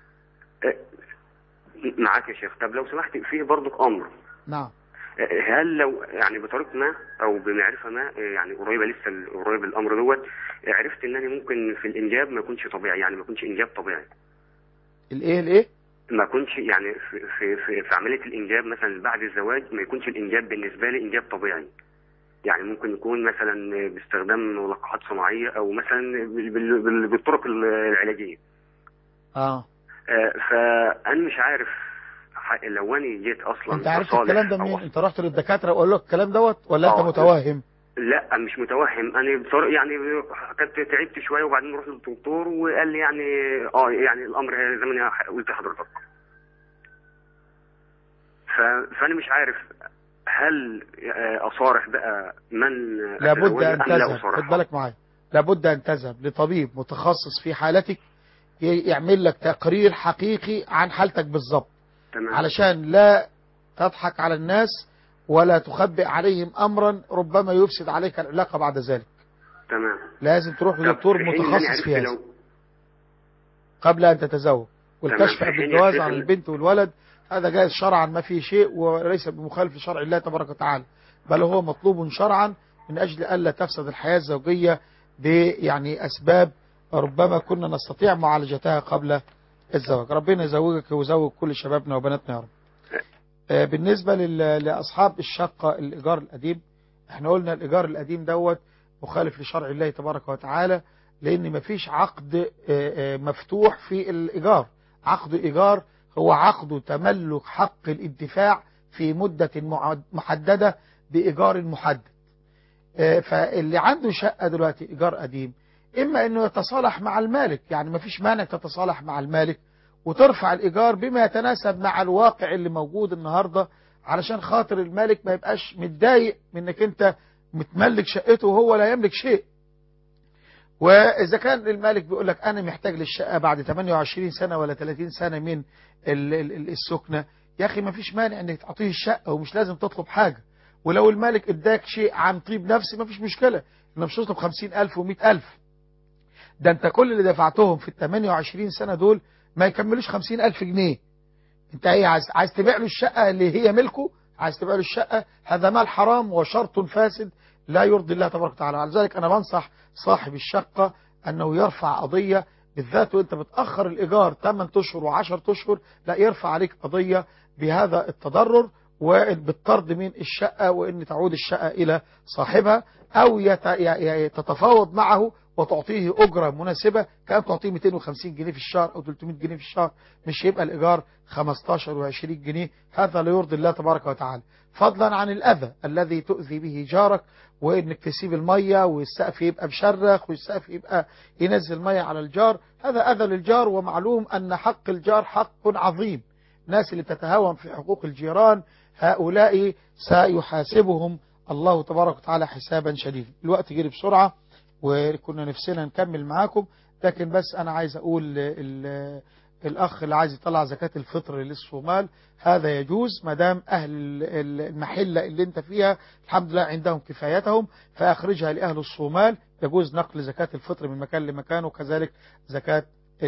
معاك يا شيخ. طب لو سمحت فيه برضك امر. نعم. هل لو يعني بطريقه ما او بمعرفه ما يعني قريبه، لسه قريب الامر دوت، عرفت ان انا ممكن في الانجاب ما يكونش طبيعي، يعني ما يكونش انجاب طبيعي. الايه ما يكونش يعني في عمليه الانجاب مثلا بعد الزواج ما يكونش الانجاب بالنسبه لي انجاب طبيعي، يعني ممكن يكون مثلا باستخدام ملقحات صناعيه او مثلا بالطرق العلاجيه. فانا مش عارف لو انا جيت اصلا. انت عارف الكلام ده منين؟ انت رحت للدكاتره وقالوا لك الكلام دوت ولا انت متوهم؟ لا مش متوهم، انا يعني كنت تعبت شويه وبعدين رحت للدكتور وقال لي يعني يعني الامر زي ما انا قلت لحضرتك. فانا مش عارف هل اصارح بقى من لابد ان تذهب. خد بالك معايا، لابد ان تذهب لطبيب متخصص في حالتك يعمل لك تقرير حقيقي عن حالتك بالظبط، علشان لا تضحك على الناس ولا تخبئ عليهم امرا ربما يفسد عليك العلاقه بعد ذلك. تمام. لازم تروح لدكتور متخصص في هذا قبل ان تتزوج. والكشف قبل الجواز عن البنت والولد هذا جائز شرعا، ما فيه شيء، وليس بمخالف لشرع الله تبارك وتعالى، بل هو مطلوب شرعا من اجل الا تفسد الحياه الزوجيه يعني اسباب ربما كنا نستطيع معالجتها قبل الزواج. ربنا يزوجك ويزوج كل شبابنا وبناتنا يا رب. بالنسبة لأصحاب الشقة الإيجار القديم، احنا قلنا الإيجار القديم دوت مخالف لشرع الله تبارك وتعالى، لأن مفيش عقد مفتوح في الإيجار. عقد إيجار هو عقد تملك حق الانتفاع في مدة محددة بإيجار محدد. فاللي عنده شقة دلوقتي إيجار قديم إما أنه يتصالح مع المالك، يعني مفيش مانع تتصالح مع المالك وترفع الإيجار بما يتناسب مع الواقع اللي موجود النهاردة علشان خاطر المالك ما يبقاش متضايق منك انت متملك شقته وهو لا يملك شيء. وإذا كان المالك بيقول لك أنا محتاج للشقة بعد 28 سنة ولا 30 سنة من السكنة، يا أخي ما فيش مانع أنك تعطيه الشقة ومش لازم تطلب حاجة. ولو المالك اداك شيء عن طيب نفسي ما فيش مشكلة، إنه مش تطلب 50,000 و100,000. ده أنت كل اللي دفعتهم في 28 سنة دول ما يكملوش 50,000 جنيه. أنت ايه عايز تبيع له الشقة اللي هي ملكه؟ عايز تبيع له الشقة؟ هذا مال حرام وشرط فاسد لا يرضي الله تبارك وتعالى. على ذلك أنا بنصح صاحب الشقة أنه يرفع قضية، بالذات وأنت بتأخر الإيجار 8 أشهر و10 أشهر، لا يرفع عليك قضية بهذا التضرر وبالطرد من الشقة، وأن تعود الشقة إلى صاحبها، أو تتفاوض معه وتعطيه أجرة مناسبة، كأن تعطيه 250 جنيه في الشهر أو 300 جنيه في الشهر، مش يبقى الإيجار 15 و20 جنيه. هذا لا يرضي الله تبارك وتعالى. فضلا عن الأذى الذي تؤذي به جارك، وإنك تسيب المية والسقف يبقى مشرخ والسقف يبقى ينزل مية على الجار، هذا أذى للجار. ومعلوم أن حق الجار حق عظيم. الناس اللي تتهاون في حقوق الجيران هؤلاء سيحاسبهم الله تبارك وتعالى حسابا شديدا. الوقت جري بسرعة وكنا نفسنا نكمل معاكم، لكن بس أنا عايز أقول الأخ اللي عايز يطلع زكاة الفطر للصومال هذا يجوز، ما دام أهل المحلة اللي انت فيها الحمد لله عندهم كفايتهم، فأخرجها لأهل الصومال. يجوز نقل زكاة الفطر من مكان لمكان، وكذلك زكاة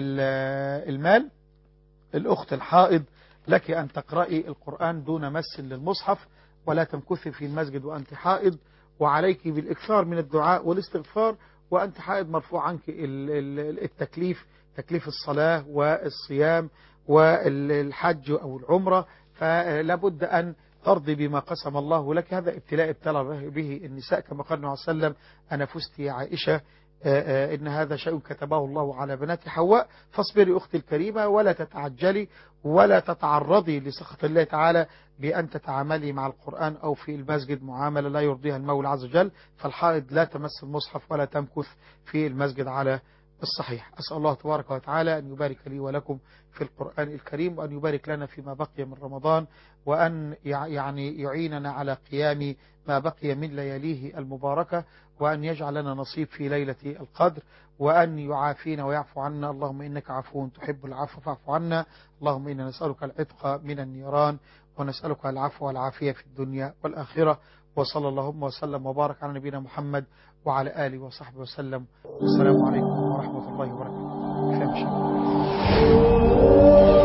المال. الأخت الحائض لك أن تقرأي القرآن دون مس للمصحف، ولا تمكثي في المسجد وأنت حائض، وعليك بالإكثار من الدعاء والاستغفار. وأنت حائض مرفوع عنك التكليف، تكليف الصلاة والصيام والحج أو العمرة، فلا بد أن ترضي بما قسم الله لك. هذا ابتلاء ابتلى به النساء، كما قال النبي صلى الله عليه وسلم: أنا فزت يا عائشة، إن هذا شيء كتبه الله على بنات حواء. فاصبري أختي الكريمة، ولا تتعجلي ولا تتعرضي لسخط الله تعالى بأن تتعاملي مع القرآن أو في المسجد معاملة لا يرضيها المولى عز وجل. فالحائض لا تمس المصحف ولا تمكث في المسجد على الصحيح. أسأل الله تبارك وتعالى أن يبارك لي ولكم في القرآن الكريم، وأن يبارك لنا فيما بقي من رمضان، وأن يعيننا على قيام ما بقي من لياليه المباركة، وأن يجعل لنا نصيب في ليلة القدر، وأن يعافينا ويعفو عنا. اللهم إنك عفو تحب العفو فاعف عنا. اللهم إنا نسألك العتق من النيران، ونسألك العفو والعافية في الدنيا والآخرة. وصلى اللهم وسلم وبارك على نبينا محمد وعلى آله وصحبه وسلم. والسلام عليكم ورحمة الله وبركاته.